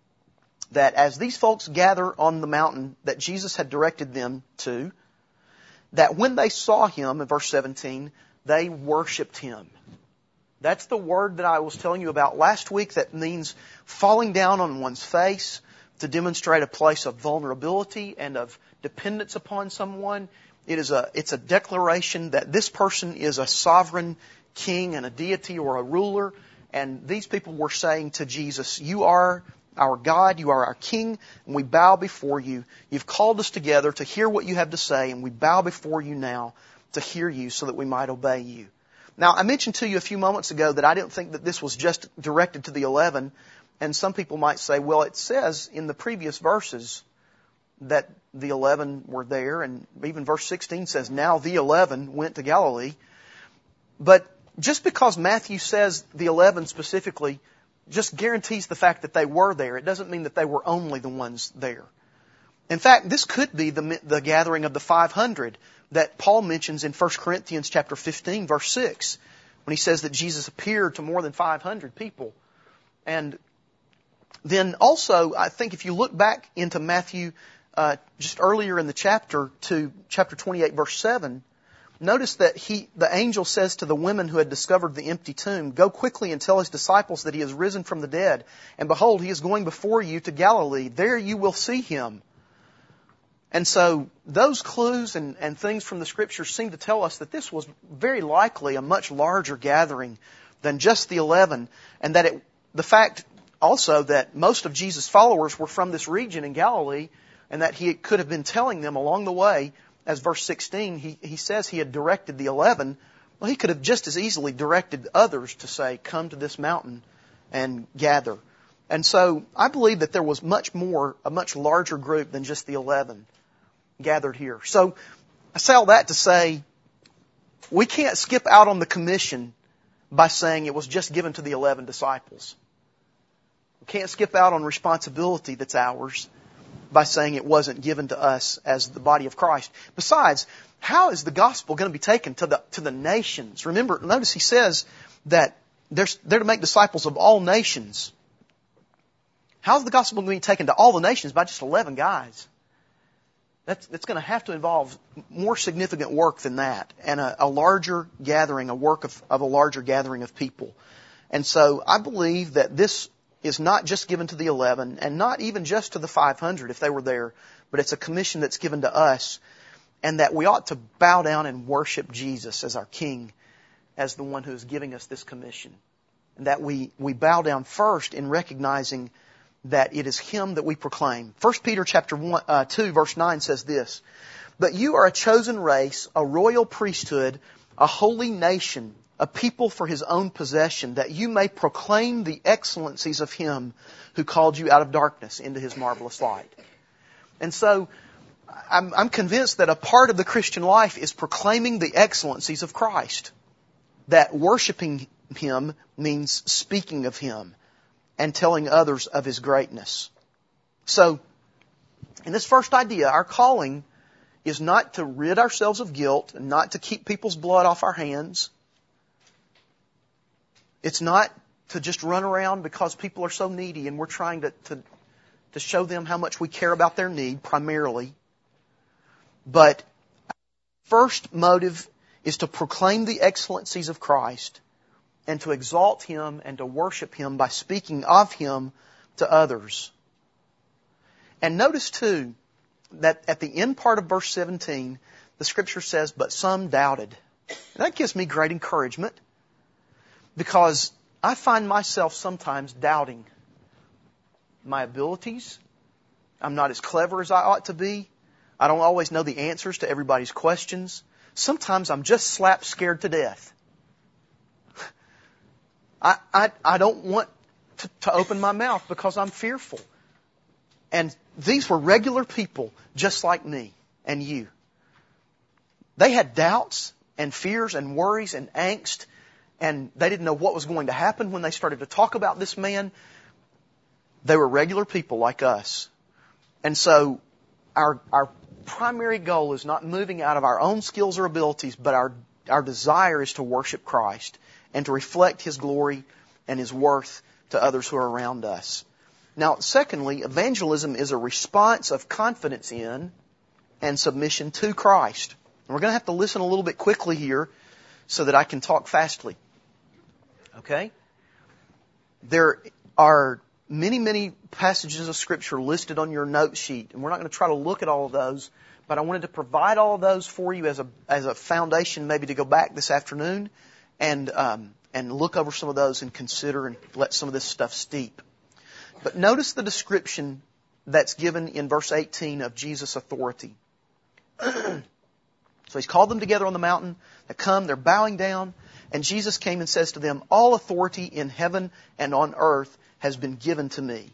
that as these folks gather on the mountain that Jesus had directed them to, that when they saw Him, in verse seventeen, they worshiped Him. That's the word that I was telling you about last week that means falling down on one's face to demonstrate a place of vulnerability and of dependence upon someone. It is a, it's a declaration that this person is a sovereign king and a deity or a ruler. And these people were saying to Jesus, you are our God, you are our King, and we bow before you. You've called us together to hear what you have to say, and we bow before you now to hear you so that we might obey you. Now, I mentioned to you a few moments ago that I didn't think that this was just directed to the eleven, and some people might say, well, it says in the previous verses that the eleven were there, and even verse sixteen says, now the eleven went to Galilee. But just because Matthew says the eleven specifically just guarantees the fact that they were there. It doesn't mean that they were only the ones there. In fact, this could be the, the gathering of the five hundred that Paul mentions in First Corinthians chapter fifteen, verse six, when he says that Jesus appeared to more than five hundred people. And then also, I think if you look back into Matthew uh, just earlier in the chapter to chapter twenty-eight, verse seven, notice that he, the angel says to the women who had discovered the empty tomb, go quickly and tell His disciples that He has risen from the dead. And behold, He is going before you to Galilee. There you will see Him. And so those clues and, and things from the Scriptures seem to tell us that this was very likely a much larger gathering than just the eleven. And that it, the fact also that most of Jesus' followers were from this region in Galilee, and that He could have been telling them along the way, as verse sixteen, he, he says He had directed the eleven. Well, He could have just as easily directed others to say, come to this mountain and gather. And so I believe that there was much more, a much larger group than just the eleven gathered here. So I say all that to say we can't skip out on the commission by saying it was just given to the eleven disciples. We can't skip out on responsibility that's ours by saying it wasn't given to us as the body of Christ. Besides, how is the gospel going to be taken to the to the nations? Remember, notice he says that they're, they're to make disciples of all nations. How is the gospel going to be taken to all the nations by just eleven guys? That's, that's going to have to involve more significant work than that, and a, a larger gathering, a work of, of a larger gathering of people. And so I believe that this is not just given to the eleven, and not even just to the five hundred if they were there, but it's a commission that's given to us, and that we ought to bow down and worship Jesus as our King, as the one who is giving us this commission. And that we, we bow down first in recognizing that it is Him that we proclaim. First Peter chapter one, uh, two, verse nine says this, but you are a chosen race, a royal priesthood, a holy nation, a people for His own possession, that you may proclaim the excellencies of Him who called you out of darkness into His marvelous light. And so I'm, I'm convinced that a part of the Christian life is proclaiming the excellencies of Christ. That worshiping Him means speaking of Him and telling others of His greatness. So, in this first idea, our calling is not to rid ourselves of guilt and not to keep people's blood off our hands. It's not to just run around because people are so needy and we're trying to, to, to show them how much we care about their need primarily. But our first motive is to proclaim the excellencies of Christ and to exalt Him and to worship Him by speaking of Him to others. And notice too that at the end part of verse seventeen, the Scripture says, but some doubted. And that gives me great encouragement, because I find myself sometimes doubting my abilities. I'm not as clever as I ought to be. I don't always know the answers to everybody's questions. Sometimes I'm just slap scared to death. I, I, I don't want to, to open my mouth because I'm fearful. And these were regular people just like me and you. They had doubts and fears and worries and angst, and they didn't know what was going to happen when they started to talk about this man. They were regular people like us. And so our our primary goal is not moving out of our own skills or abilities, but our our desire is to worship Christ and to reflect His glory and His worth to others who are around us. Now, secondly, evangelism is a response of confidence in and submission to Christ. And we're going to have to listen a little bit quickly here so that I can talk fastly. Okay? There are many, many passages of Scripture listed on your note sheet, and we're not going to try to look at all of those, but I wanted to provide all of those for you as a as a foundation, maybe to go back this afternoon and um, and look over some of those and consider and let some of this stuff steep. But notice the description that's given in verse eighteen of Jesus' authority. So He's called them together on the mountain. They come, they're bowing down, and Jesus came and says to them, "All authority in heaven and on earth has been given to me."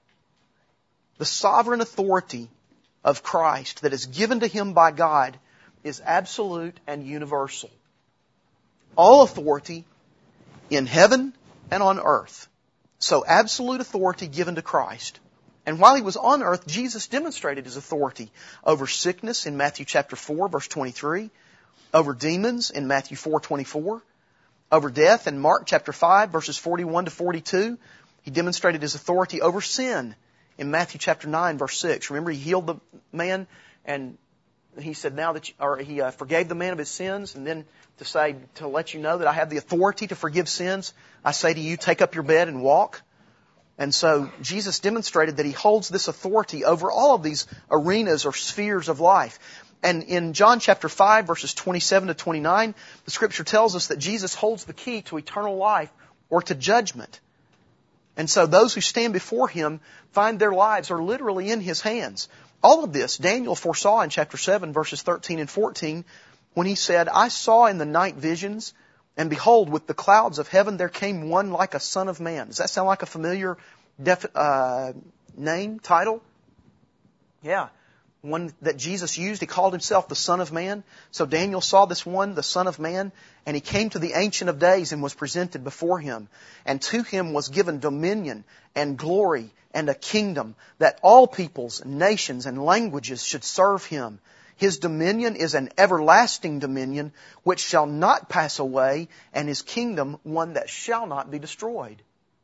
The sovereign authority of Christ that is given to Him by God is absolute and universal. All authority in heaven and on earth. So absolute authority given to Christ. And while He was on earth, Jesus demonstrated His authority over sickness in Matthew chapter four, verse twenty-three, over demons in Matthew four twenty-four, over death in Mark chapter five, verses forty-one to forty-two. He demonstrated His authority over sin in Matthew chapter nine, verse six. Remember, He healed the man and He said, now that you, or He uh, forgave the man of his sins, and then to say, to let you know that I have the authority to forgive sins, I say to you, take up your bed and walk. And so Jesus demonstrated that He holds this authority over all of these arenas or spheres of life. And in John chapter five, verses twenty-seven to twenty-nine, the Scripture tells us that Jesus holds the key to eternal life or to judgment. And so those who stand before Him find their lives are literally in His hands. All of this Daniel foresaw in chapter seven, verses thirteen and fourteen, when he said, "I saw in the night visions, and behold, with the clouds of heaven there came one like a son of man." Does that sound like a familiar def- uh, name, title? Yeah. One that Jesus used. He called Himself the Son of Man. So Daniel saw this one, the Son of Man, and he came to the Ancient of Days and was presented before Him. And to Him was given dominion and glory and a kingdom, that all peoples, nations, and languages should serve Him. His dominion is an everlasting dominion which shall not pass away, and His kingdom one that shall not be destroyed.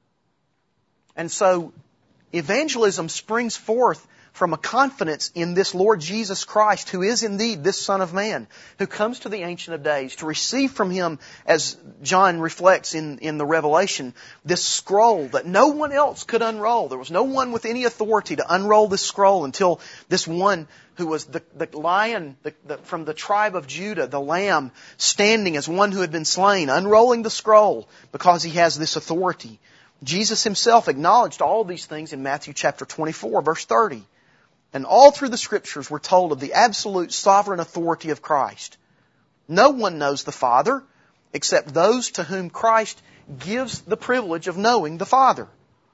And so evangelism springs forth from a confidence in this Lord Jesus Christ, who is indeed this Son of Man, who comes to the Ancient of Days to receive from Him, as John reflects in, in the Revelation, this scroll that no one else could unroll. There was no one with any authority to unroll this scroll until this one who was the, the lion the, the, from the tribe of Judah, the Lamb, standing as one who had been slain, unrolling the scroll because He has this authority. Jesus Himself acknowledged all these things in Matthew chapter twenty-four, verse thirty. And all through the Scriptures we're told of the absolute sovereign authority of Christ. No one knows the Father except those to whom Christ gives the privilege of knowing the Father.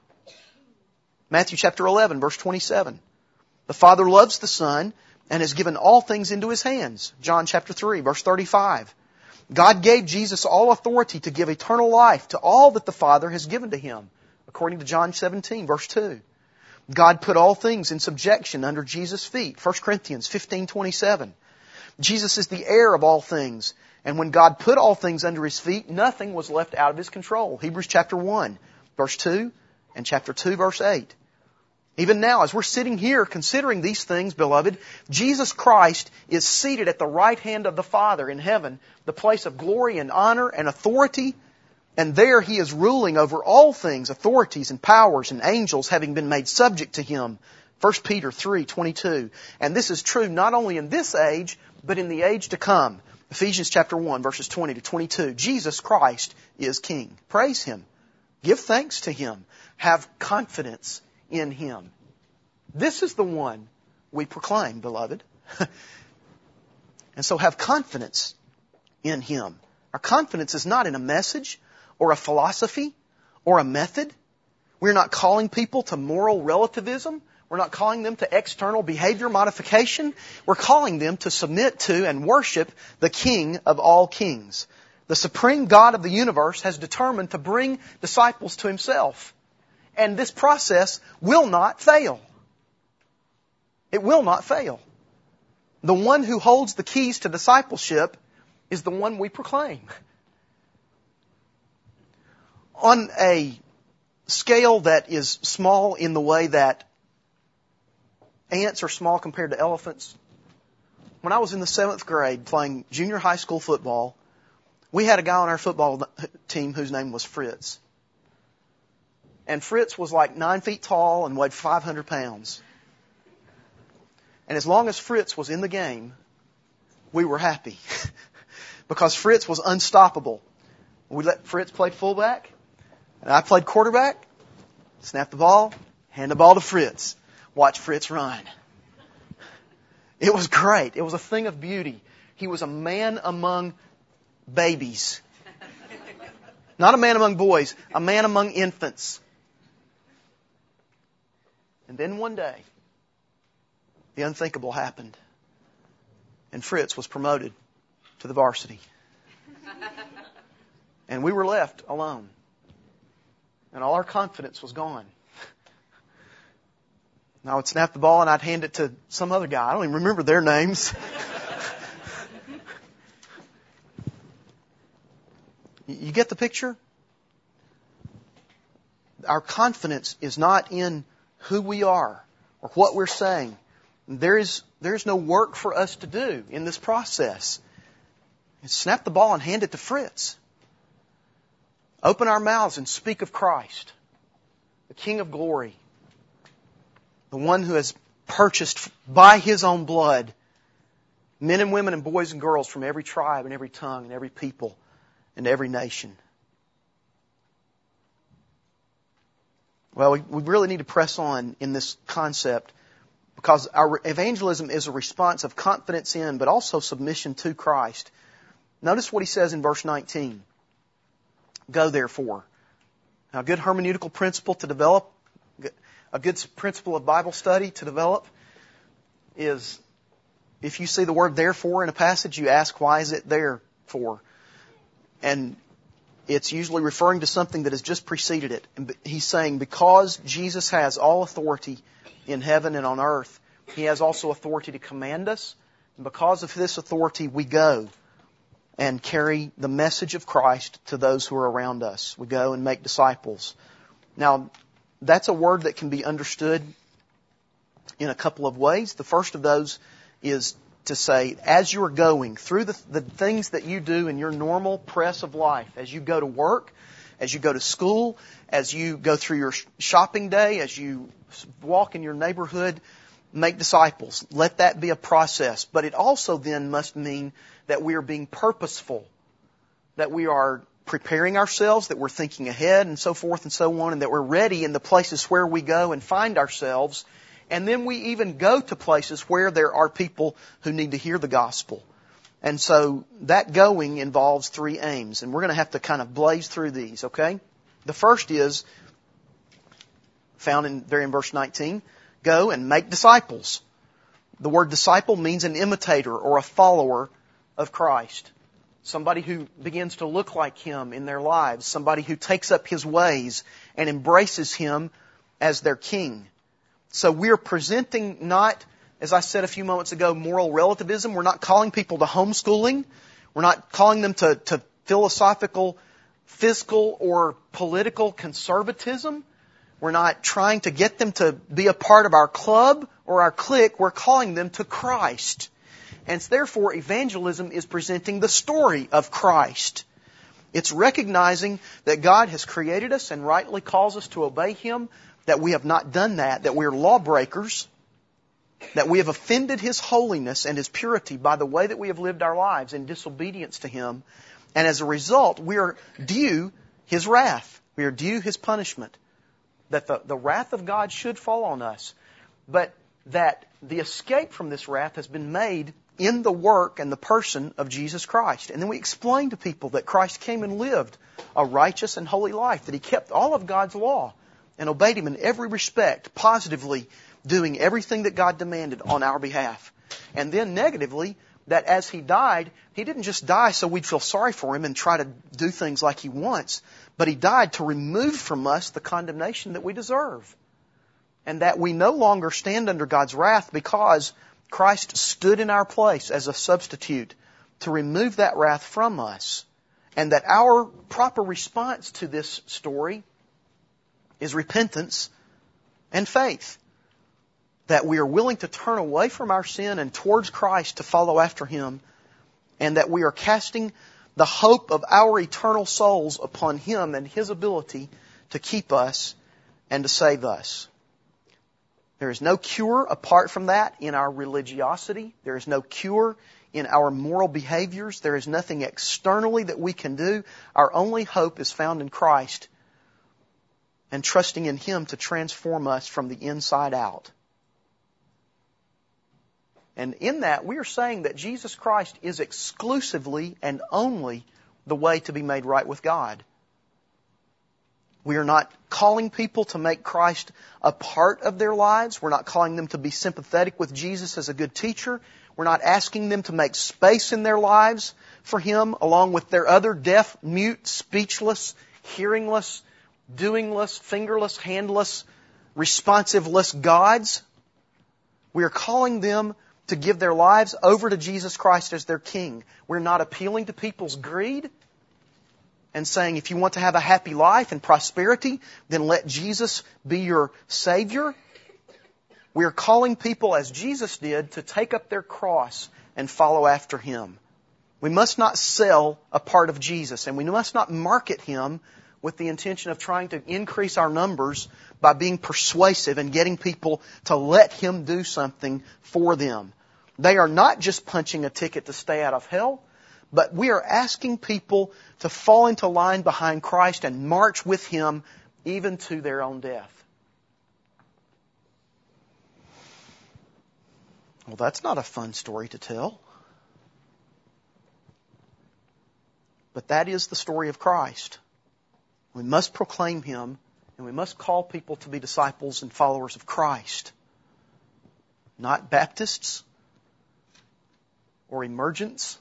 Matthew chapter eleven, verse twenty-seven. The Father loves the Son and has given all things into His hands. John chapter three, verse thirty-five. God gave Jesus all authority to give eternal life to all that the Father has given to Him, according to John seventeen, verse two. God put all things in subjection under Jesus' feet. First Corinthians fifteen twenty-seven. Jesus is the heir of all things. And when God put all things under His feet, nothing was left out of His control. Hebrews chapter one, verse two, and chapter two, verse eight. Even now, as we're sitting here considering these things, beloved, Jesus Christ is seated at the right hand of the Father in heaven, the place of glory and honor and authority. And there He is ruling over all things, authorities and powers and angels having been made subject to Him. First Peter three twenty-two. And this is true not only in this age, but in the age to come. Ephesians chapter one, verses twenty to twenty-two. Jesus Christ is King. Praise Him. Give thanks to Him. Have confidence in Him. This is the one we proclaim, beloved. And so have confidence in Him. Our confidence is not in a message or a philosophy or a method. We're not calling people to moral relativism. We're not calling them to external behavior modification. We're calling them to submit to and worship the King of all kings. The supreme God of the universe has determined to bring disciples to Himself. And this process will not fail. It will not fail. The one who holds the keys to discipleship is the one we proclaim. On a scale that is small in the way that ants are small compared to elephants, when I was in the seventh grade playing junior high school football, we had a guy on our football team whose name was Fritz. And Fritz was like nine feet tall and weighed five hundred pounds. And as long as Fritz was in the game, we were happy. Because Fritz was unstoppable. We let Fritz play fullback, and I played quarterback, snap the ball, hand the ball to Fritz. Watch Fritz run. It was great. It was a thing of beauty. He was a man among babies. Not a man among boys, a man among infants. And then one day, the unthinkable happened. And Fritz was promoted to the varsity. And we were left alone. And all our confidence was gone. And I would snap the ball and I'd hand it to some other guy. I don't even remember their names. You get the picture? Our confidence is not in who we are or what we're saying. There is, there's no work for us to do in this process. Snap the ball and hand it to Fritz. Open our mouths and speak of Christ, the King of glory, the one who has purchased by His own blood men and women and boys and girls from every tribe and every tongue and every people and every nation. Well, we, we really need to press on in this concept because our evangelism is a response of confidence in, but also submission to Christ. Notice what He says in verse nineteen. Go therefore. Now, a good hermeneutical principle to develop, a good principle of Bible study to develop is if you see the word therefore in a passage, you ask, why is it there for? And it's usually referring to something that has just preceded it. And He's saying because Jesus has all authority in heaven and on earth, He has also authority to command us. And because of this authority, we go and carry the message of Christ to those who are around us. We go and make disciples. Now, that's a word that can be understood in a couple of ways. The first of those is to say, as you're going through the, the things that you do in your normal press of life, as you go to work, as you go to school, as you go through your shopping day, as you walk in your neighborhood, make disciples. Let that be a process. But it also then must mean that we are being purposeful, that we are preparing ourselves, that we're thinking ahead and so forth and so on, and that we're ready in the places where we go and find ourselves. And then we even go to places where there are people who need to hear the gospel. And so that going involves three aims. And we're going to have to kind of blaze through these, okay? The first is found in there in verse nineteen. Go and make disciples. The word disciple means an imitator or a follower of Christ. Somebody who begins to look like Him in their lives. Somebody who takes up His ways and embraces Him as their King. So we're presenting not, as I said a few moments ago, moral relativism. We're not calling people to homeschooling. We're not calling them to, to philosophical, fiscal, or political conservatism. We're not trying to get them to be a part of our club or our clique. We're calling them to Christ. And therefore, evangelism is presenting the story of Christ. It's recognizing that God has created us and rightly calls us to obey Him, that we have not done that, that we are lawbreakers, that we have offended His holiness and His purity by the way that we have lived our lives in disobedience to Him. And as a result, we are due His wrath. We are due His punishment. That the, the wrath of God should fall on us. But that the escape from this wrath has been made in the work and the person of Jesus Christ. And then we explain to people that Christ came and lived a righteous and holy life, that He kept all of God's law and obeyed Him in every respect, positively doing everything that God demanded on our behalf. And then negatively, that as He died, He didn't just die so we'd feel sorry for Him and try to do things like He wants, but He died to remove from us the condemnation that we deserve. And that we no longer stand under God's wrath because Christ stood in our place as a substitute to remove that wrath from us. And that our proper response to this story is repentance and faith. That we are willing to turn away from our sin and towards Christ to follow after Him. And that we are casting the hope of our eternal souls upon Him and His ability to keep us and to save us. There is no cure apart from that in our religiosity. There is no cure in our moral behaviors. There is nothing externally that we can do. Our only hope is found in Christ and trusting in Him to transform us from the inside out. And in that, we are saying that Jesus Christ is exclusively and only the way to be made right with God. We are not calling people to make Christ a part of their lives. We're not calling them to be sympathetic with Jesus as a good teacher. We're not asking them to make space in their lives for Him along with their other deaf, mute, speechless, hearingless, doingless, fingerless, handless, responsiveless gods. We are calling them to give their lives over to Jesus Christ as their King. We're not appealing to people's greed and saying, if you want to have a happy life and prosperity, then let Jesus be your Savior. We are calling people, as Jesus did, to take up their cross and follow after Him. We must not sell a part of Jesus, and we must not market Him with the intention of trying to increase our numbers by being persuasive and getting people to let Him do something for them. They are not just punching a ticket to stay out of hell, but we are asking people to fall into line behind Christ and march with Him even to their own death. Well, that's not a fun story to tell. But that is the story of Christ. We must proclaim Him, and we must call people to be disciples and followers of Christ. Not Baptists or emergents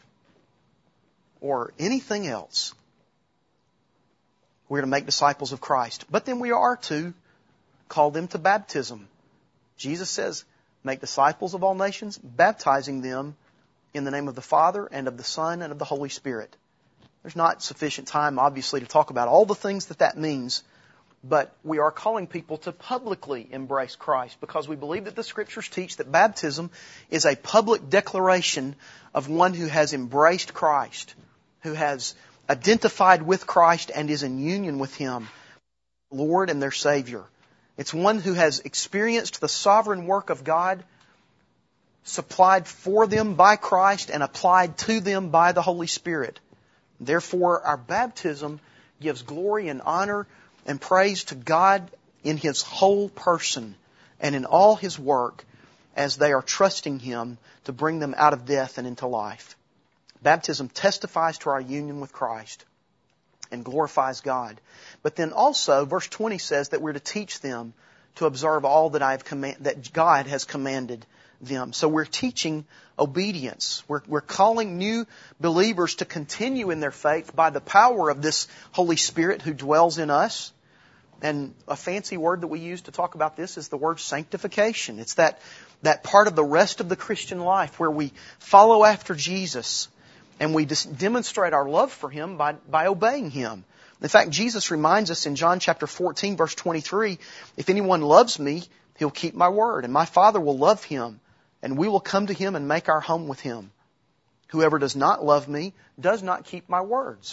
or anything else. We're to make disciples of Christ. But then we are to call them to baptism. Jesus says, make disciples of all nations, baptizing them in the name of the Father and of the Son and of the Holy Spirit. There's not sufficient time, obviously, to talk about all the things that that means, but we are calling people to publicly embrace Christ because we believe that the Scriptures teach that baptism is a public declaration of one who has embraced Christ, who has identified with Christ and is in union with Him, Lord and their Savior. It's one who has experienced the sovereign work of God, supplied for them by Christ and applied to them by the Holy Spirit. Therefore, our baptism gives glory and honor and praise to God in His whole person and in all His work as they are trusting Him to bring them out of death and into life. Baptism testifies to our union with Christ and glorifies God. But then also, verse twenty says that we're to teach them to observe all that I've command, that God has commanded them. So we're teaching obedience. We're, we're calling new believers to continue in their faith by the power of this Holy Spirit who dwells in us. And a fancy word that we use to talk about this is the word sanctification. It's that, that part of the rest of the Christian life where we follow after Jesus and we dis- demonstrate our love for Him by, by obeying Him. In fact, Jesus reminds us in John chapter fourteen, verse twenty-three, if anyone loves me, he'll keep my word, and my Father will love him, and we will come to him and make our home with him. Whoever does not love me does not keep my words.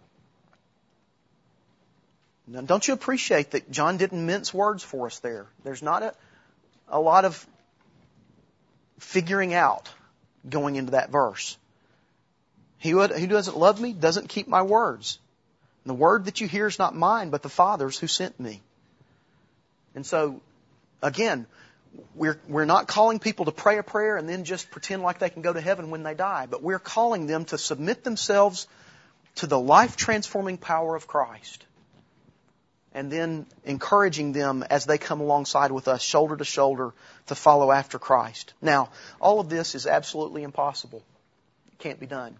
Now, don't you appreciate that John didn't mince words for us there? There's not a, a lot of figuring out going into that verse. He who doesn't love me doesn't keep my words. And the word that you hear is not mine, but the Father's who sent me. And so, again, we're we're not calling people to pray a prayer and then just pretend like they can go to heaven when they die. But we're calling them to submit themselves to the life-transforming power of Christ. and then encouraging them as they come alongside with us, shoulder to shoulder, to follow after Christ. Now, all of this is absolutely impossible. It can't be done.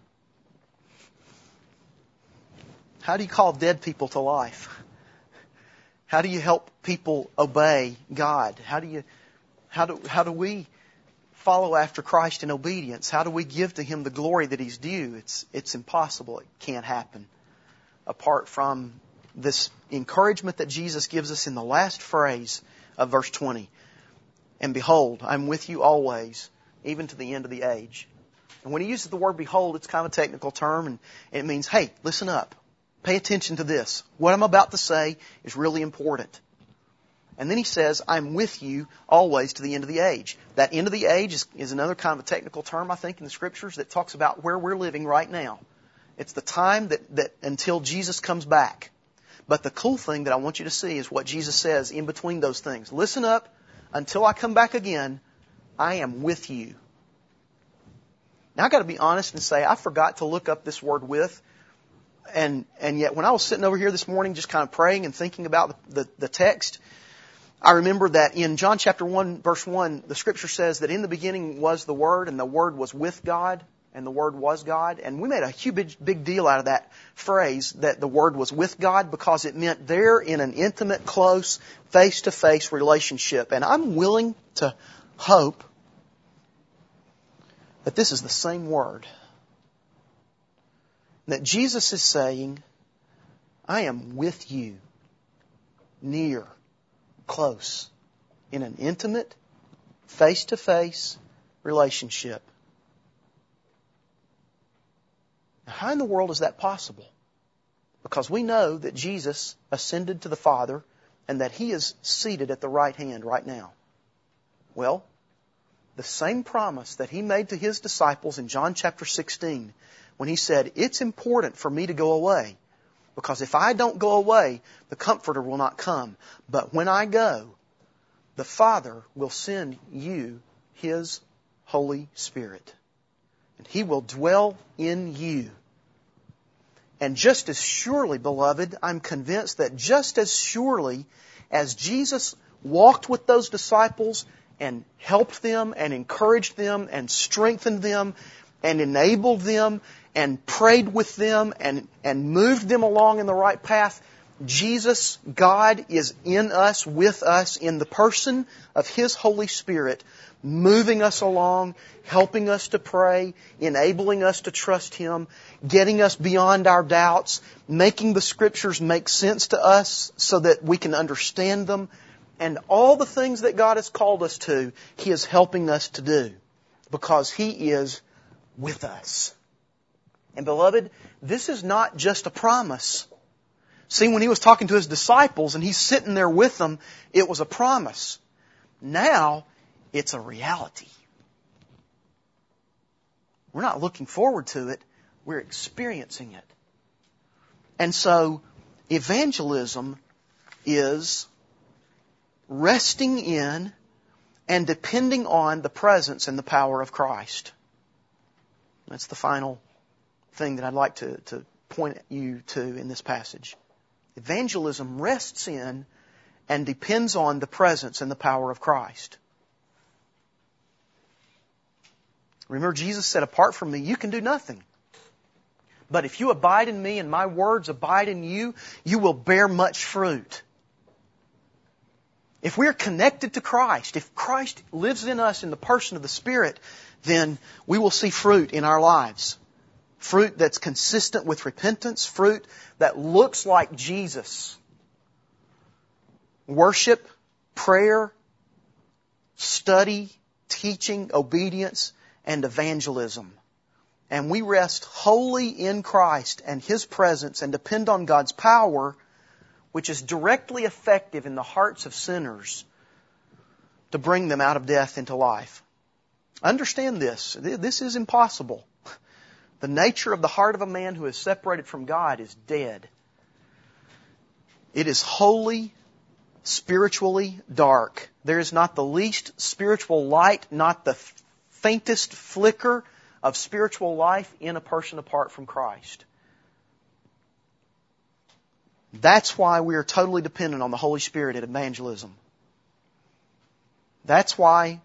How do you call dead people to life? How do you help people obey God? How do you, how do, how do we follow after Christ in obedience? How do we give to Him the glory that He's due? It's, it's impossible. It can't happen apart from this encouragement that Jesus gives us in the last phrase of verse twenty. And behold, I'm with you always, even to the end of the age. And when He uses the word behold, it's kind of a technical term, and it means, hey, listen up. Pay attention to this. What I'm about to say is really important. And then He says, I'm with you always to the end of the age. That end of the age is, is another kind of a technical term, I think, in the Scriptures that talks about where we're living right now. It's the time that, that until Jesus comes back. But the cool thing that I want you to see is what Jesus says in between those things. Listen up. Until I come back again, I am with you. Now, I've got to be honest and say, I forgot to look up this word with. And and yet when I was sitting over here this morning just kind of praying and thinking about the, the, the text, I remember that in John chapter one, verse one, the Scripture says that in the beginning was the Word, and the Word was with God, and the Word was God. And we made a huge big deal out of that phrase, that the Word was with God, because it meant they're in an intimate, close, face-to-face relationship. And I'm willing to hope that this is the same Word. That Jesus is saying, I am with you, near, close, in an intimate, face-to-face relationship. Now, how in the world is that possible? Because we know that Jesus ascended to the Father and that He is seated at the right hand right now. Well, the same promise that He made to His disciples in John chapter sixteen, when He said, it's important for me to go away, because if I don't go away, the Comforter will not come. But when I go, the Father will send you His Holy Spirit. And He will dwell in you. And just as surely, beloved, I'm convinced that just as surely as Jesus walked with those disciples and helped them and encouraged them and strengthened them and enabled them and prayed with them and, and moved them along in the right path, Jesus, God, is in us, with us, in the person of His Holy Spirit, moving us along, helping us to pray, enabling us to trust Him, getting us beyond our doubts, making the Scriptures make sense to us so that we can understand them. And all the things that God has called us to, He is helping us to do, because He is with us. And beloved, this is not just a promise. See, when He was talking to His disciples and He's sitting there with them, it was a promise. Now, it's a reality. We're not looking forward to it. We're experiencing it. And so, evangelism is resting in and depending on the presence and the power of Christ. That's the final thing that I'd like to, to point you to in this passage. Evangelism rests in and depends on the presence and the power of Christ. Remember, Jesus said, apart from me, you can do nothing. But if you abide in me and my words abide in you, you will bear much fruit. If we're connected to Christ, if Christ lives in us in the person of the Spirit, then we will see fruit in our lives. Fruit that's consistent with repentance, fruit that looks like Jesus. Worship, prayer, study, teaching, obedience, and evangelism. And we rest wholly in Christ and His presence and depend on God's power, which is directly effective in the hearts of sinners to bring them out of death into life. Understand this. This is impossible. The nature of the heart of a man who is separated from God is dead. It is wholly, spiritually dark. There is not the least spiritual light, not the faintest flicker of spiritual life in a person apart from Christ. That's why we are totally dependent on the Holy Spirit at evangelism. That's why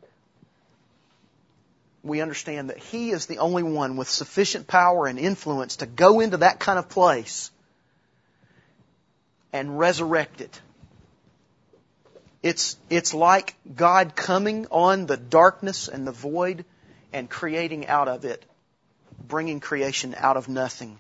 we understand that He is the only one with sufficient power and influence to go into that kind of place and resurrect it. It's, it's like God coming on the darkness and the void and creating out of it, bringing creation out of nothing.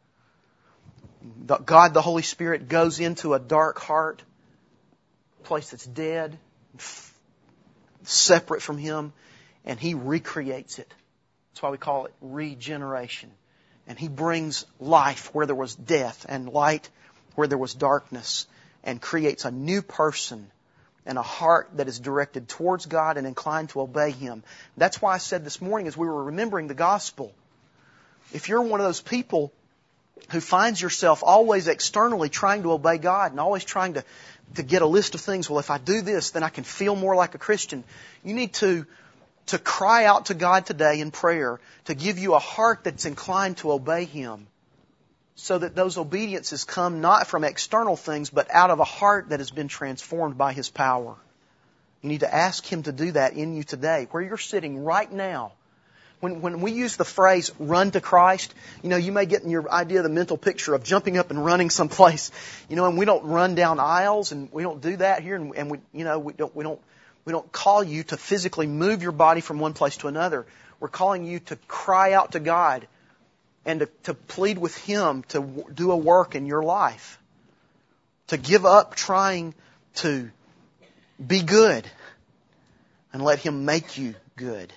God, the Holy Spirit, goes into a dark heart, a place that's dead, separate from Him, and He recreates it. That's why we call it regeneration. And He brings life where there was death and light where there was darkness, and creates a new person and a heart that is directed towards God and inclined to obey Him. That's why I said this morning as we were remembering the gospel, if you're one of those people who finds yourself always externally trying to obey God and always trying to, to get a list of things, well, if I do this, then I can feel more like a Christian. You need to, to cry out to God today in prayer to give you a heart that's inclined to obey Him, so that those obediences come not from external things, but out of a heart that has been transformed by His power. You need to ask Him to do that in you today, where you're sitting right now. When, when we use the phrase, run to Christ, you know, you may get in your idea the mental picture of jumping up and running someplace. You know, and we don't run down aisles, and we don't do that here, and, and we, you know, we don't, we don't, we don't call you to physically move your body from one place to another. We're calling you to cry out to God and to, to plead with Him to w- do a work in your life. To give up trying to be good and let Him make you good.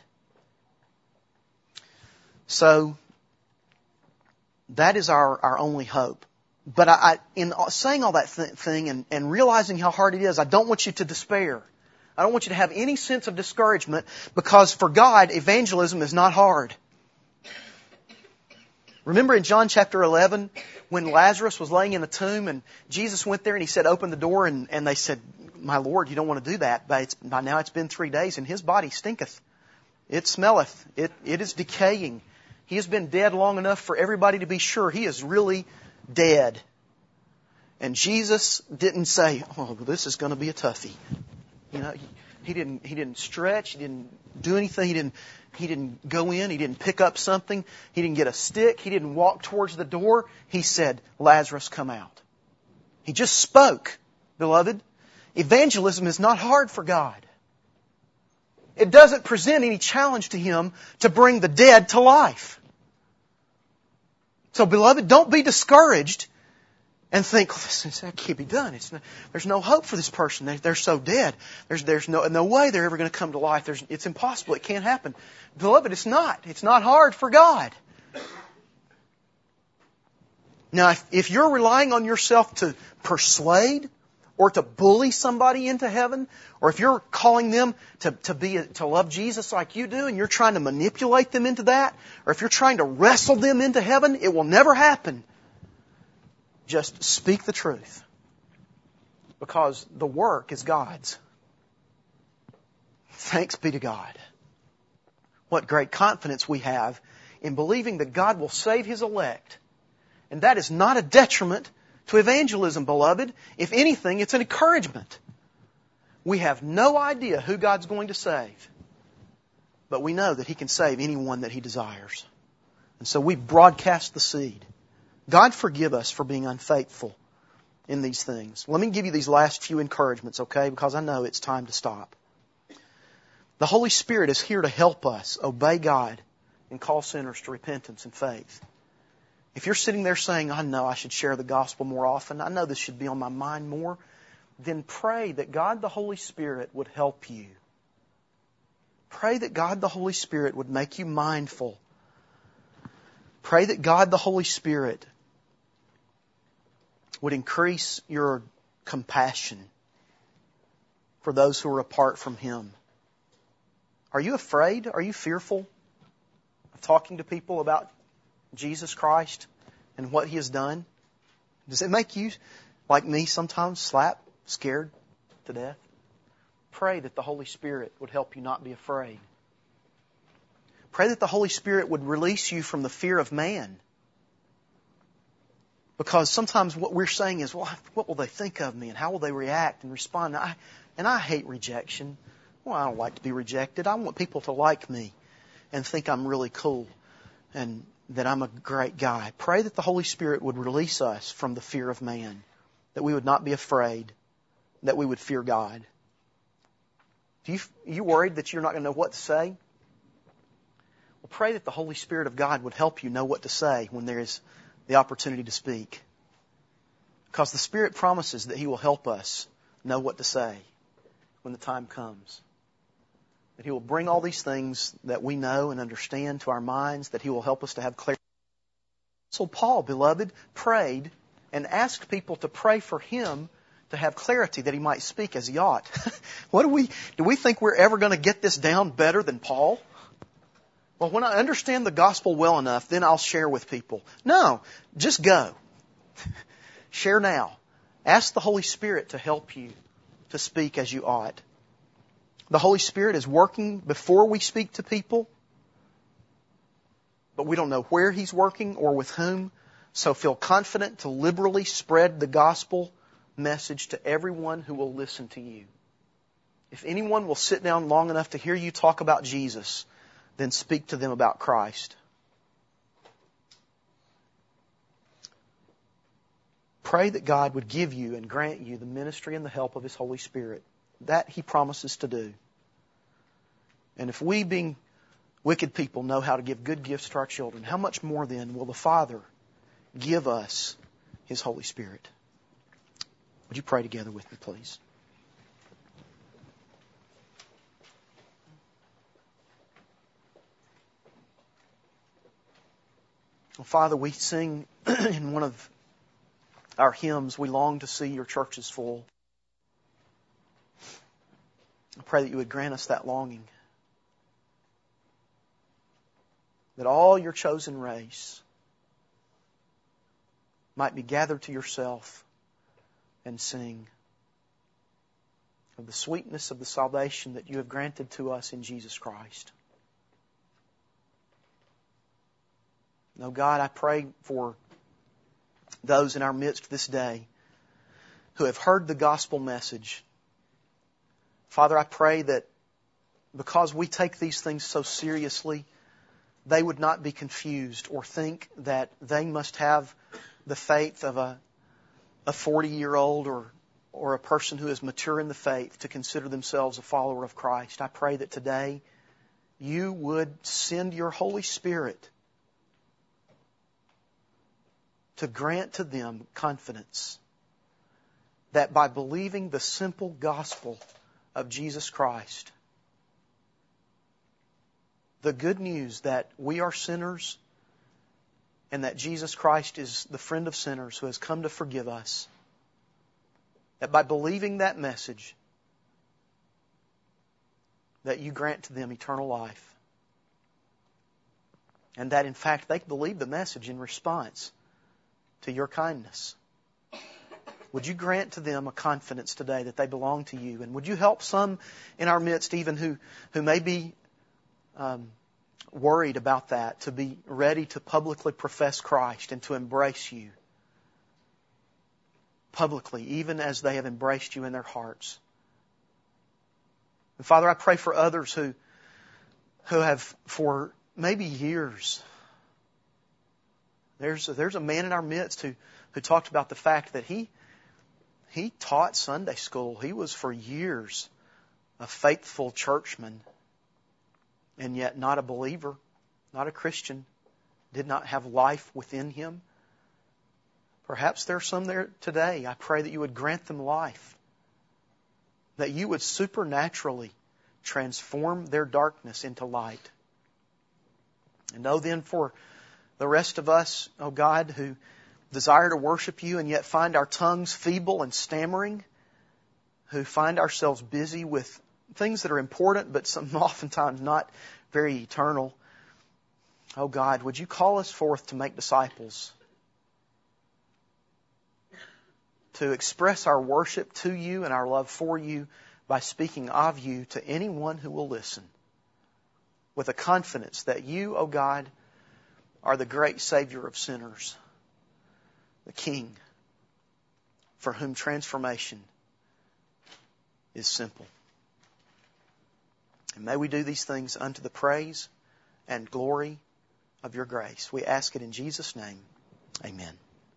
So, that is our, our only hope. But I, I, in saying all that th- thing and, and realizing how hard it is, I don't want you to despair. I don't want you to have any sense of discouragement, because for God, evangelism is not hard. Remember in John chapter eleven, when Lazarus was laying in the tomb and Jesus went there and He said, open the door, and, and they said, my Lord, you don't want to do that. But it's, by now it's been three days and his body stinketh. It smelleth. It, it is decaying. He has been dead long enough for everybody to be sure he is really dead. And Jesus didn't say, oh, this is going to be a toughie. You know, he, he didn't, he didn't stretch. He didn't do anything. He didn't, he didn't go in. He didn't pick up something. He didn't get a stick. He didn't walk towards the door. He said, Lazarus, come out. He just spoke, beloved. Evangelism is not hard for God. It doesn't present any challenge to Him to bring the dead to life. So, beloved, don't be discouraged and think, oh, this, that can't be done. It's not, there's no hope for this person. They, they're so dead. There's, there's no, no way they're ever going to come to life. There's, it's impossible. It can't happen. Beloved, it's not. It's not hard for God. Now, if, if you're relying on yourself to persuade or to bully somebody into heaven, or if you're calling them to, to be to love Jesus like you do, and you're trying to manipulate them into that, or if you're trying to wrestle them into heaven, it will never happen. Just speak the truth, because the work is God's. Thanks be to God. What great confidence we have in believing that God will save His elect. And that is not a detriment to evangelism, beloved. If anything, it's an encouragement. We have no idea who God's going to save, but we know that He can save anyone that He desires. And so we broadcast the seed. God forgive us for being unfaithful in these things. Let me give you these last few encouragements, okay? Because I know it's time to stop. The Holy Spirit is here to help us obey God and call sinners to repentance and faith. If you're sitting there saying, I know I should share the gospel more often, I know this should be on my mind more, then pray that God the Holy Spirit would help you. Pray that God the Holy Spirit would make you mindful. Pray that God the Holy Spirit would increase your compassion for those who are apart from Him. Are you afraid? Are you fearful of talking to people about Jesus Christ and what He has done? Does it make you, like me sometimes, slap, scared to death? Pray that the Holy Spirit would help you not be afraid. Pray that the Holy Spirit would release you from the fear of man. Because sometimes what we're saying is, well, what will they think of me and how will they react and respond? And I, and I hate rejection. Well, I don't like to be rejected. I want people to like me and think I'm really cool and that I'm a great guy. Pray that the Holy Spirit would release us from the fear of man, that we would not be afraid, that we would fear God. Do you, are you worried that you're not going to know what to say? Well, pray that the Holy Spirit of God would help you know what to say when there is the opportunity to speak. Because the Spirit promises that He will help us know what to say when the time comes. That He will bring all these things that we know and understand to our minds, that He will help us to have clarity. So Paul, beloved, prayed and asked people to pray for him to have clarity that he might speak as he ought. What do we, do we think we're ever going to get this down better than Paul? Well, when I understand the gospel well enough, then I'll share with people. No, just go. Share now. Ask the Holy Spirit to help you to speak as you ought. The Holy Spirit is working before we speak to people, but we don't know where He's working or with whom. So feel confident to liberally spread the gospel message to everyone who will listen to you. If anyone will sit down long enough to hear you talk about Jesus, then speak to them about Christ. Pray that God would give you and grant you the ministry and the help of His Holy Spirit. That He promises to do. And if we, being wicked people, know how to give good gifts to our children, how much more then will the Father give us His Holy Spirit? Would you pray together with me, please? Well, Father, we sing in one of our hymns, we long to see your churches full. I pray that you would grant us that longing. That all your chosen race might be gathered to yourself and sing of the sweetness of the salvation that you have granted to us in Jesus Christ. Now, God, I pray for those in our midst this day who have heard the gospel message. Father, I pray that because we take these things so seriously, they would not be confused or think that they must have the faith of a a forty-year-old or or a person who is mature in the faith to consider themselves a follower of Christ. I pray that today you would send your Holy Spirit to grant to them confidence that by believing the simple gospel of Jesus Christ, the good news that we are sinners and that Jesus Christ is the friend of sinners who has come to forgive us, that by believing that message, that you grant to them eternal life. And that in fact they believe the message in response to your kindness. Would you grant to them a confidence today that they belong to you? And would you help some in our midst even who, who may be um, worried about that, to be ready to publicly profess Christ and to embrace you publicly, even as they have embraced you in their hearts. And Father, I pray for others who, who have for maybe years. There's a, there's a man in our midst who, who talked about the fact that he he taught Sunday school. He was for years a faithful churchman, and yet not a believer, not a Christian, did not have life within him. Perhaps there are some there today. I pray that you would grant them life, that you would supernaturally transform their darkness into light. And oh, then for the rest of us, oh God, who desire to worship you and yet find our tongues feeble and stammering, who find ourselves busy with things that are important but some oftentimes not very eternal. Oh God, would you call us forth to make disciples, to express our worship to you and our love for you by speaking of you to anyone who will listen, with a confidence that you, oh God, are the great Savior of sinners, the King, for whom transformation is simple. And may we do these things unto the praise and glory of your grace. We ask it in Jesus' name. Amen.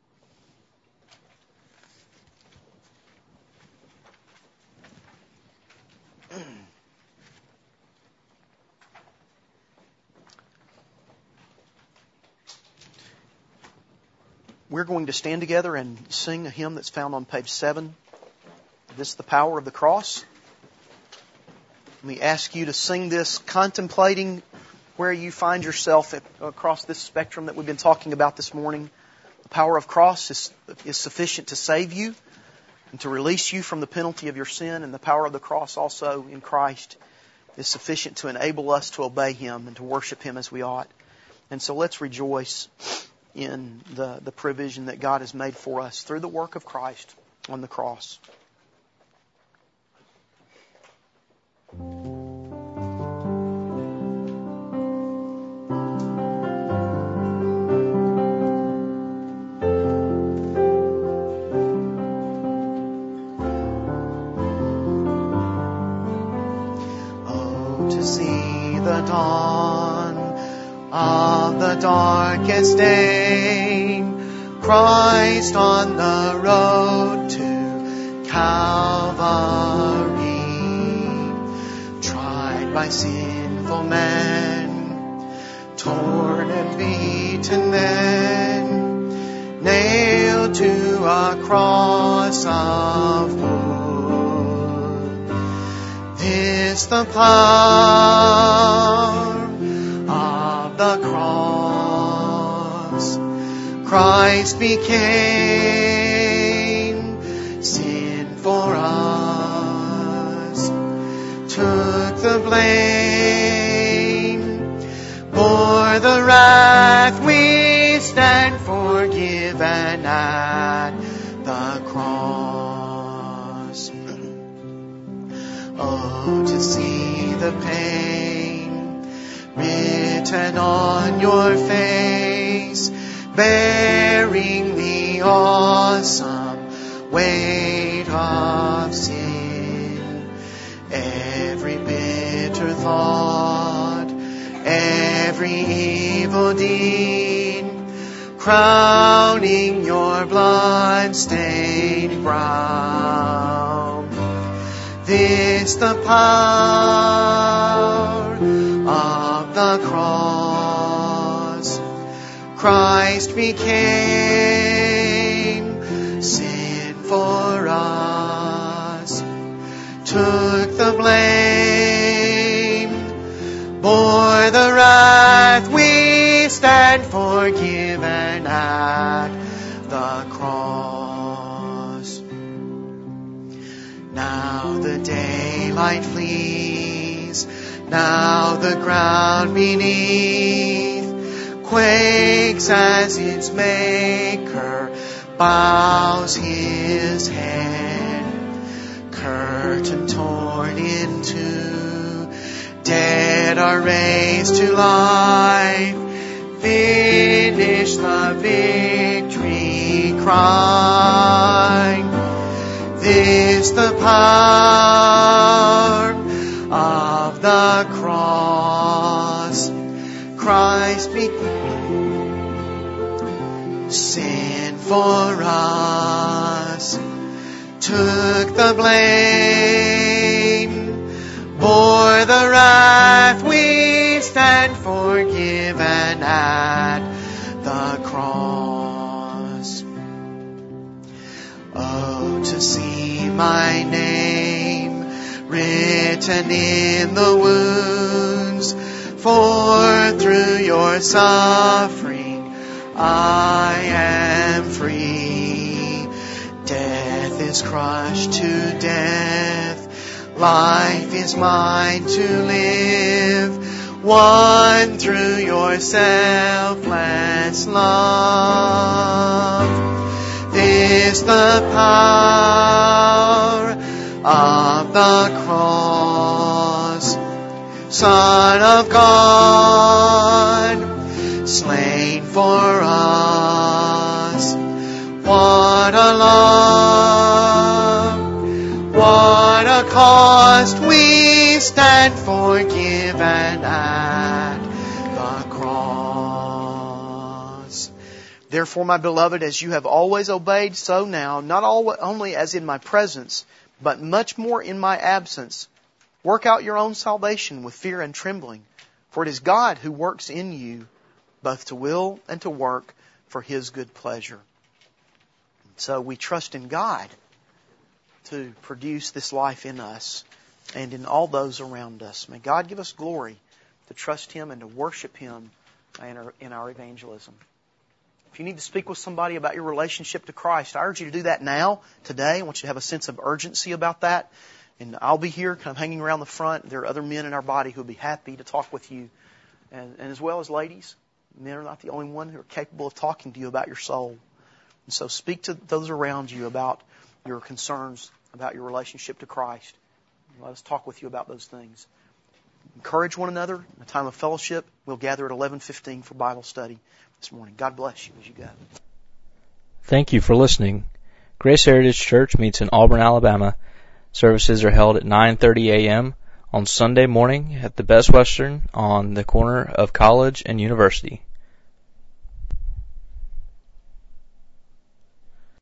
We're going to stand together and sing a hymn that's found on page seven. This is the power of the cross. Let me ask you to sing this contemplating where you find yourself at, across this spectrum that we've been talking about this morning. The power of cross is, is sufficient to save you and to release you from the penalty of your sin. And the power of the cross also in Christ is sufficient to enable us to obey Him and to worship Him as we ought. And so let's rejoice in the, the provision that God has made for us through the work of Christ on the cross. Oh, to see the dawn of the darkest day, Christ on the road to Calvary, tried by sinful men, torn and beaten then, nailed to a cross of wood. This the power of the cross. Christ became sin for us, took the blame, bore the wrath we stand forgiven at the cross. Oh, to see the pain written on your face, bearing the awesome weight of sin. Every bitter thought, every evil deed, crowning your blood-stained brow. This the power of the cross. Christ became sin for us, took the blame, bore the wrath we stand forgiven at the cross. Now the daylight flees, now the ground beneath quakes as its maker bows his head. Curtain torn in two, dead are raised to life. Finish the victory cry. This the power of the cross. Christ became sin for us, took the blame, bore the wrath we stand forgiven at the cross. Oh, to see my name written in the wounds, for through your suffering I am free. Death is crushed to death, life is mine to live, won through your selfless love. This the power of the cross. Son of God, slain for us, the cost we stand forgiven at the cross. Therefore, my beloved, as you have always obeyed, so now, not only as in my presence, but much more in my absence, work out your own salvation with fear and trembling. For it is God who works in you, both to will and to work for His good pleasure. So we trust in God to produce this life in us and in all those around us. May God give us glory to trust Him and to worship Him in our, in our evangelism. If you need to speak with somebody about your relationship to Christ, I urge you to do that now, today. I want you to have a sense of urgency about that. And I'll be here kind of hanging around the front. There are other men in our body who will be happy to talk with you. And, and as well as ladies, men are not the only one who are capable of talking to you about your soul. And so speak to those around you about your concerns, about your relationship to Christ. Let us talk with you about those things. Encourage one another in a time of fellowship. We'll gather at eleven fifteen for Bible study this morning. God bless you as you go. Thank you for listening. Grace Heritage Church meets in Auburn, Alabama. Services are held at nine thirty a.m. on Sunday morning at the Best Western on the corner of College and University.